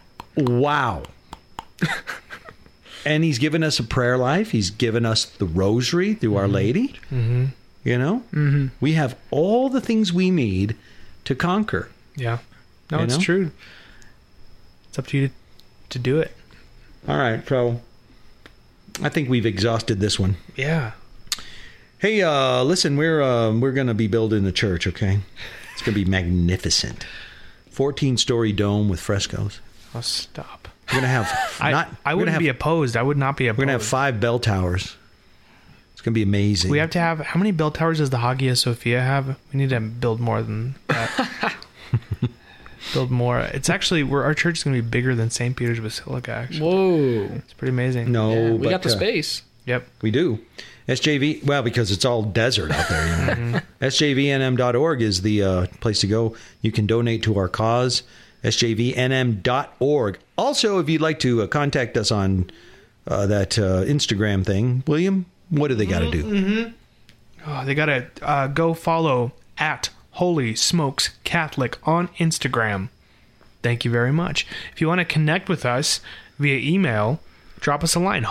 And He's given us a prayer life. He's given us the rosary through Our Lady. Mm-hmm. We have all the things we need to conquer. Yeah. No, You it's know? true. It's up to you to do it. All right, so I think we've exhausted this one. Yeah. Hey, listen, we're going to be building a church, okay? It's going to be magnificent. 14-story dome with frescoes. Oh, stop. We're going to have I wouldn't be opposed. I would not be opposed. We're going to have 5 bell towers. It's going to be amazing. We have to have... How many bell towers does the Hagia Sophia have? We need to build more than that. Build more. It's actually... our church is going to be bigger than St. Peter's Basilica, actually. Whoa. It's pretty amazing. No, Yeah, we but, got the space. Yep. We do. SJV, well, because it's all desert out there. SJVNM.org is the place to go. You can donate to our cause. SJVNM.org. Also, if you'd like to contact us on that Instagram thing, William, what do they got to do? Oh, they got to go follow at Holy Smokes Catholic on Instagram. Thank you very much. If you want to connect with us via email, drop us a line,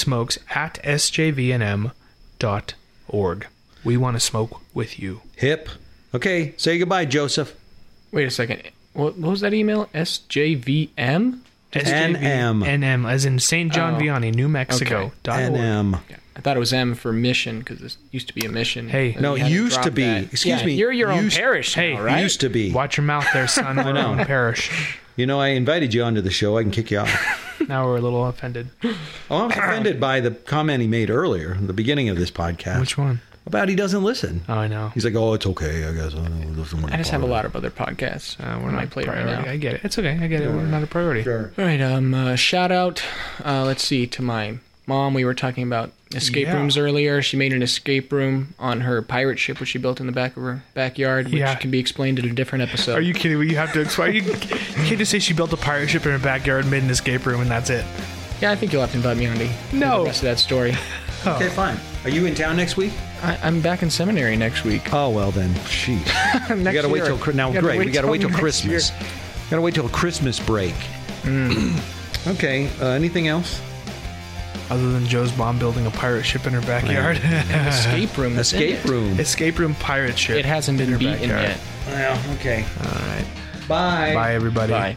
holysmokes@sjvnm.org. We want to smoke with you. Hip. Okay, say goodbye, Joseph. Wait a second. What was that email? SJVM? NM. NM, as in St. John Vianney, New Mexico. Okay. NM. I thought it was M for mission because this used to be a mission. Hey. And No, we had used drop to be. that. Excuse Yeah, me. You're your own Used- parish Hey, now, right? Used to be. Watch your mouth there, son. We're know. own parish. You know, I invited you onto the show. I can kick you off. Now we're a little offended. Oh, I was offended by the comment he made earlier in the beginning of this podcast. Which one? About he doesn't listen. Oh, I know. He's like, oh, it's okay, I guess. I just have a lot of other podcasts We're on my not plate right priority. now. I get it. It's okay. I get it. We're not a priority. Sure. All right, shout out, let's see, to my mom. We were talking about escape Yeah. rooms earlier. She made an escape room on her pirate ship, which she built in the back of her backyard, which Yeah. can be explained in a different episode. Are you kidding me? You have to explain. You can't just say she built a pirate ship in her backyard and made an escape room and that's it. Yeah, I think you'll have to invite me on to hear No. the rest of that story. Okay, fine. Are you in town next week? I'm back in seminary next week. Oh, well then. Jeez. We Next gotta wait year. till now. You gotta Great. wait We gotta wait till next Christmas. year. Gotta wait till Christmas break. Okay. Anything else? Other than Joe's mom building a pirate ship in her backyard. Escape room. that's in Escape it. room. Escape room pirate ship. It hasn't been in her beaten backyard. yet. Well, okay. All right. Bye. Bye, everybody. Bye.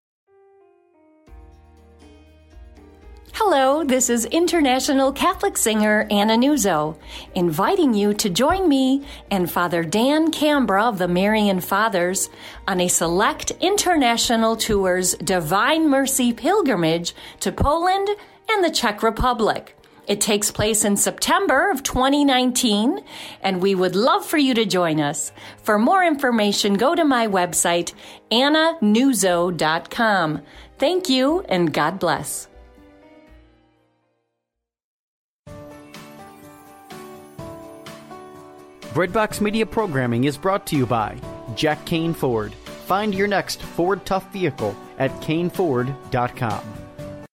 Hello, this is international Catholic singer Anna Nuzzo, inviting you to join me and Father Dan Cambra of the Marian Fathers on a select international tour's Divine Mercy pilgrimage to Poland and the Czech Republic, It takes place in September of 2019, and we would love for you to join us. For more information, go to my website, annanewzo.com. Thank you, and God bless. Breadbox Media programming is brought to you by Jack Kane Ford. Find your next Ford Tough vehicle at caneford.com.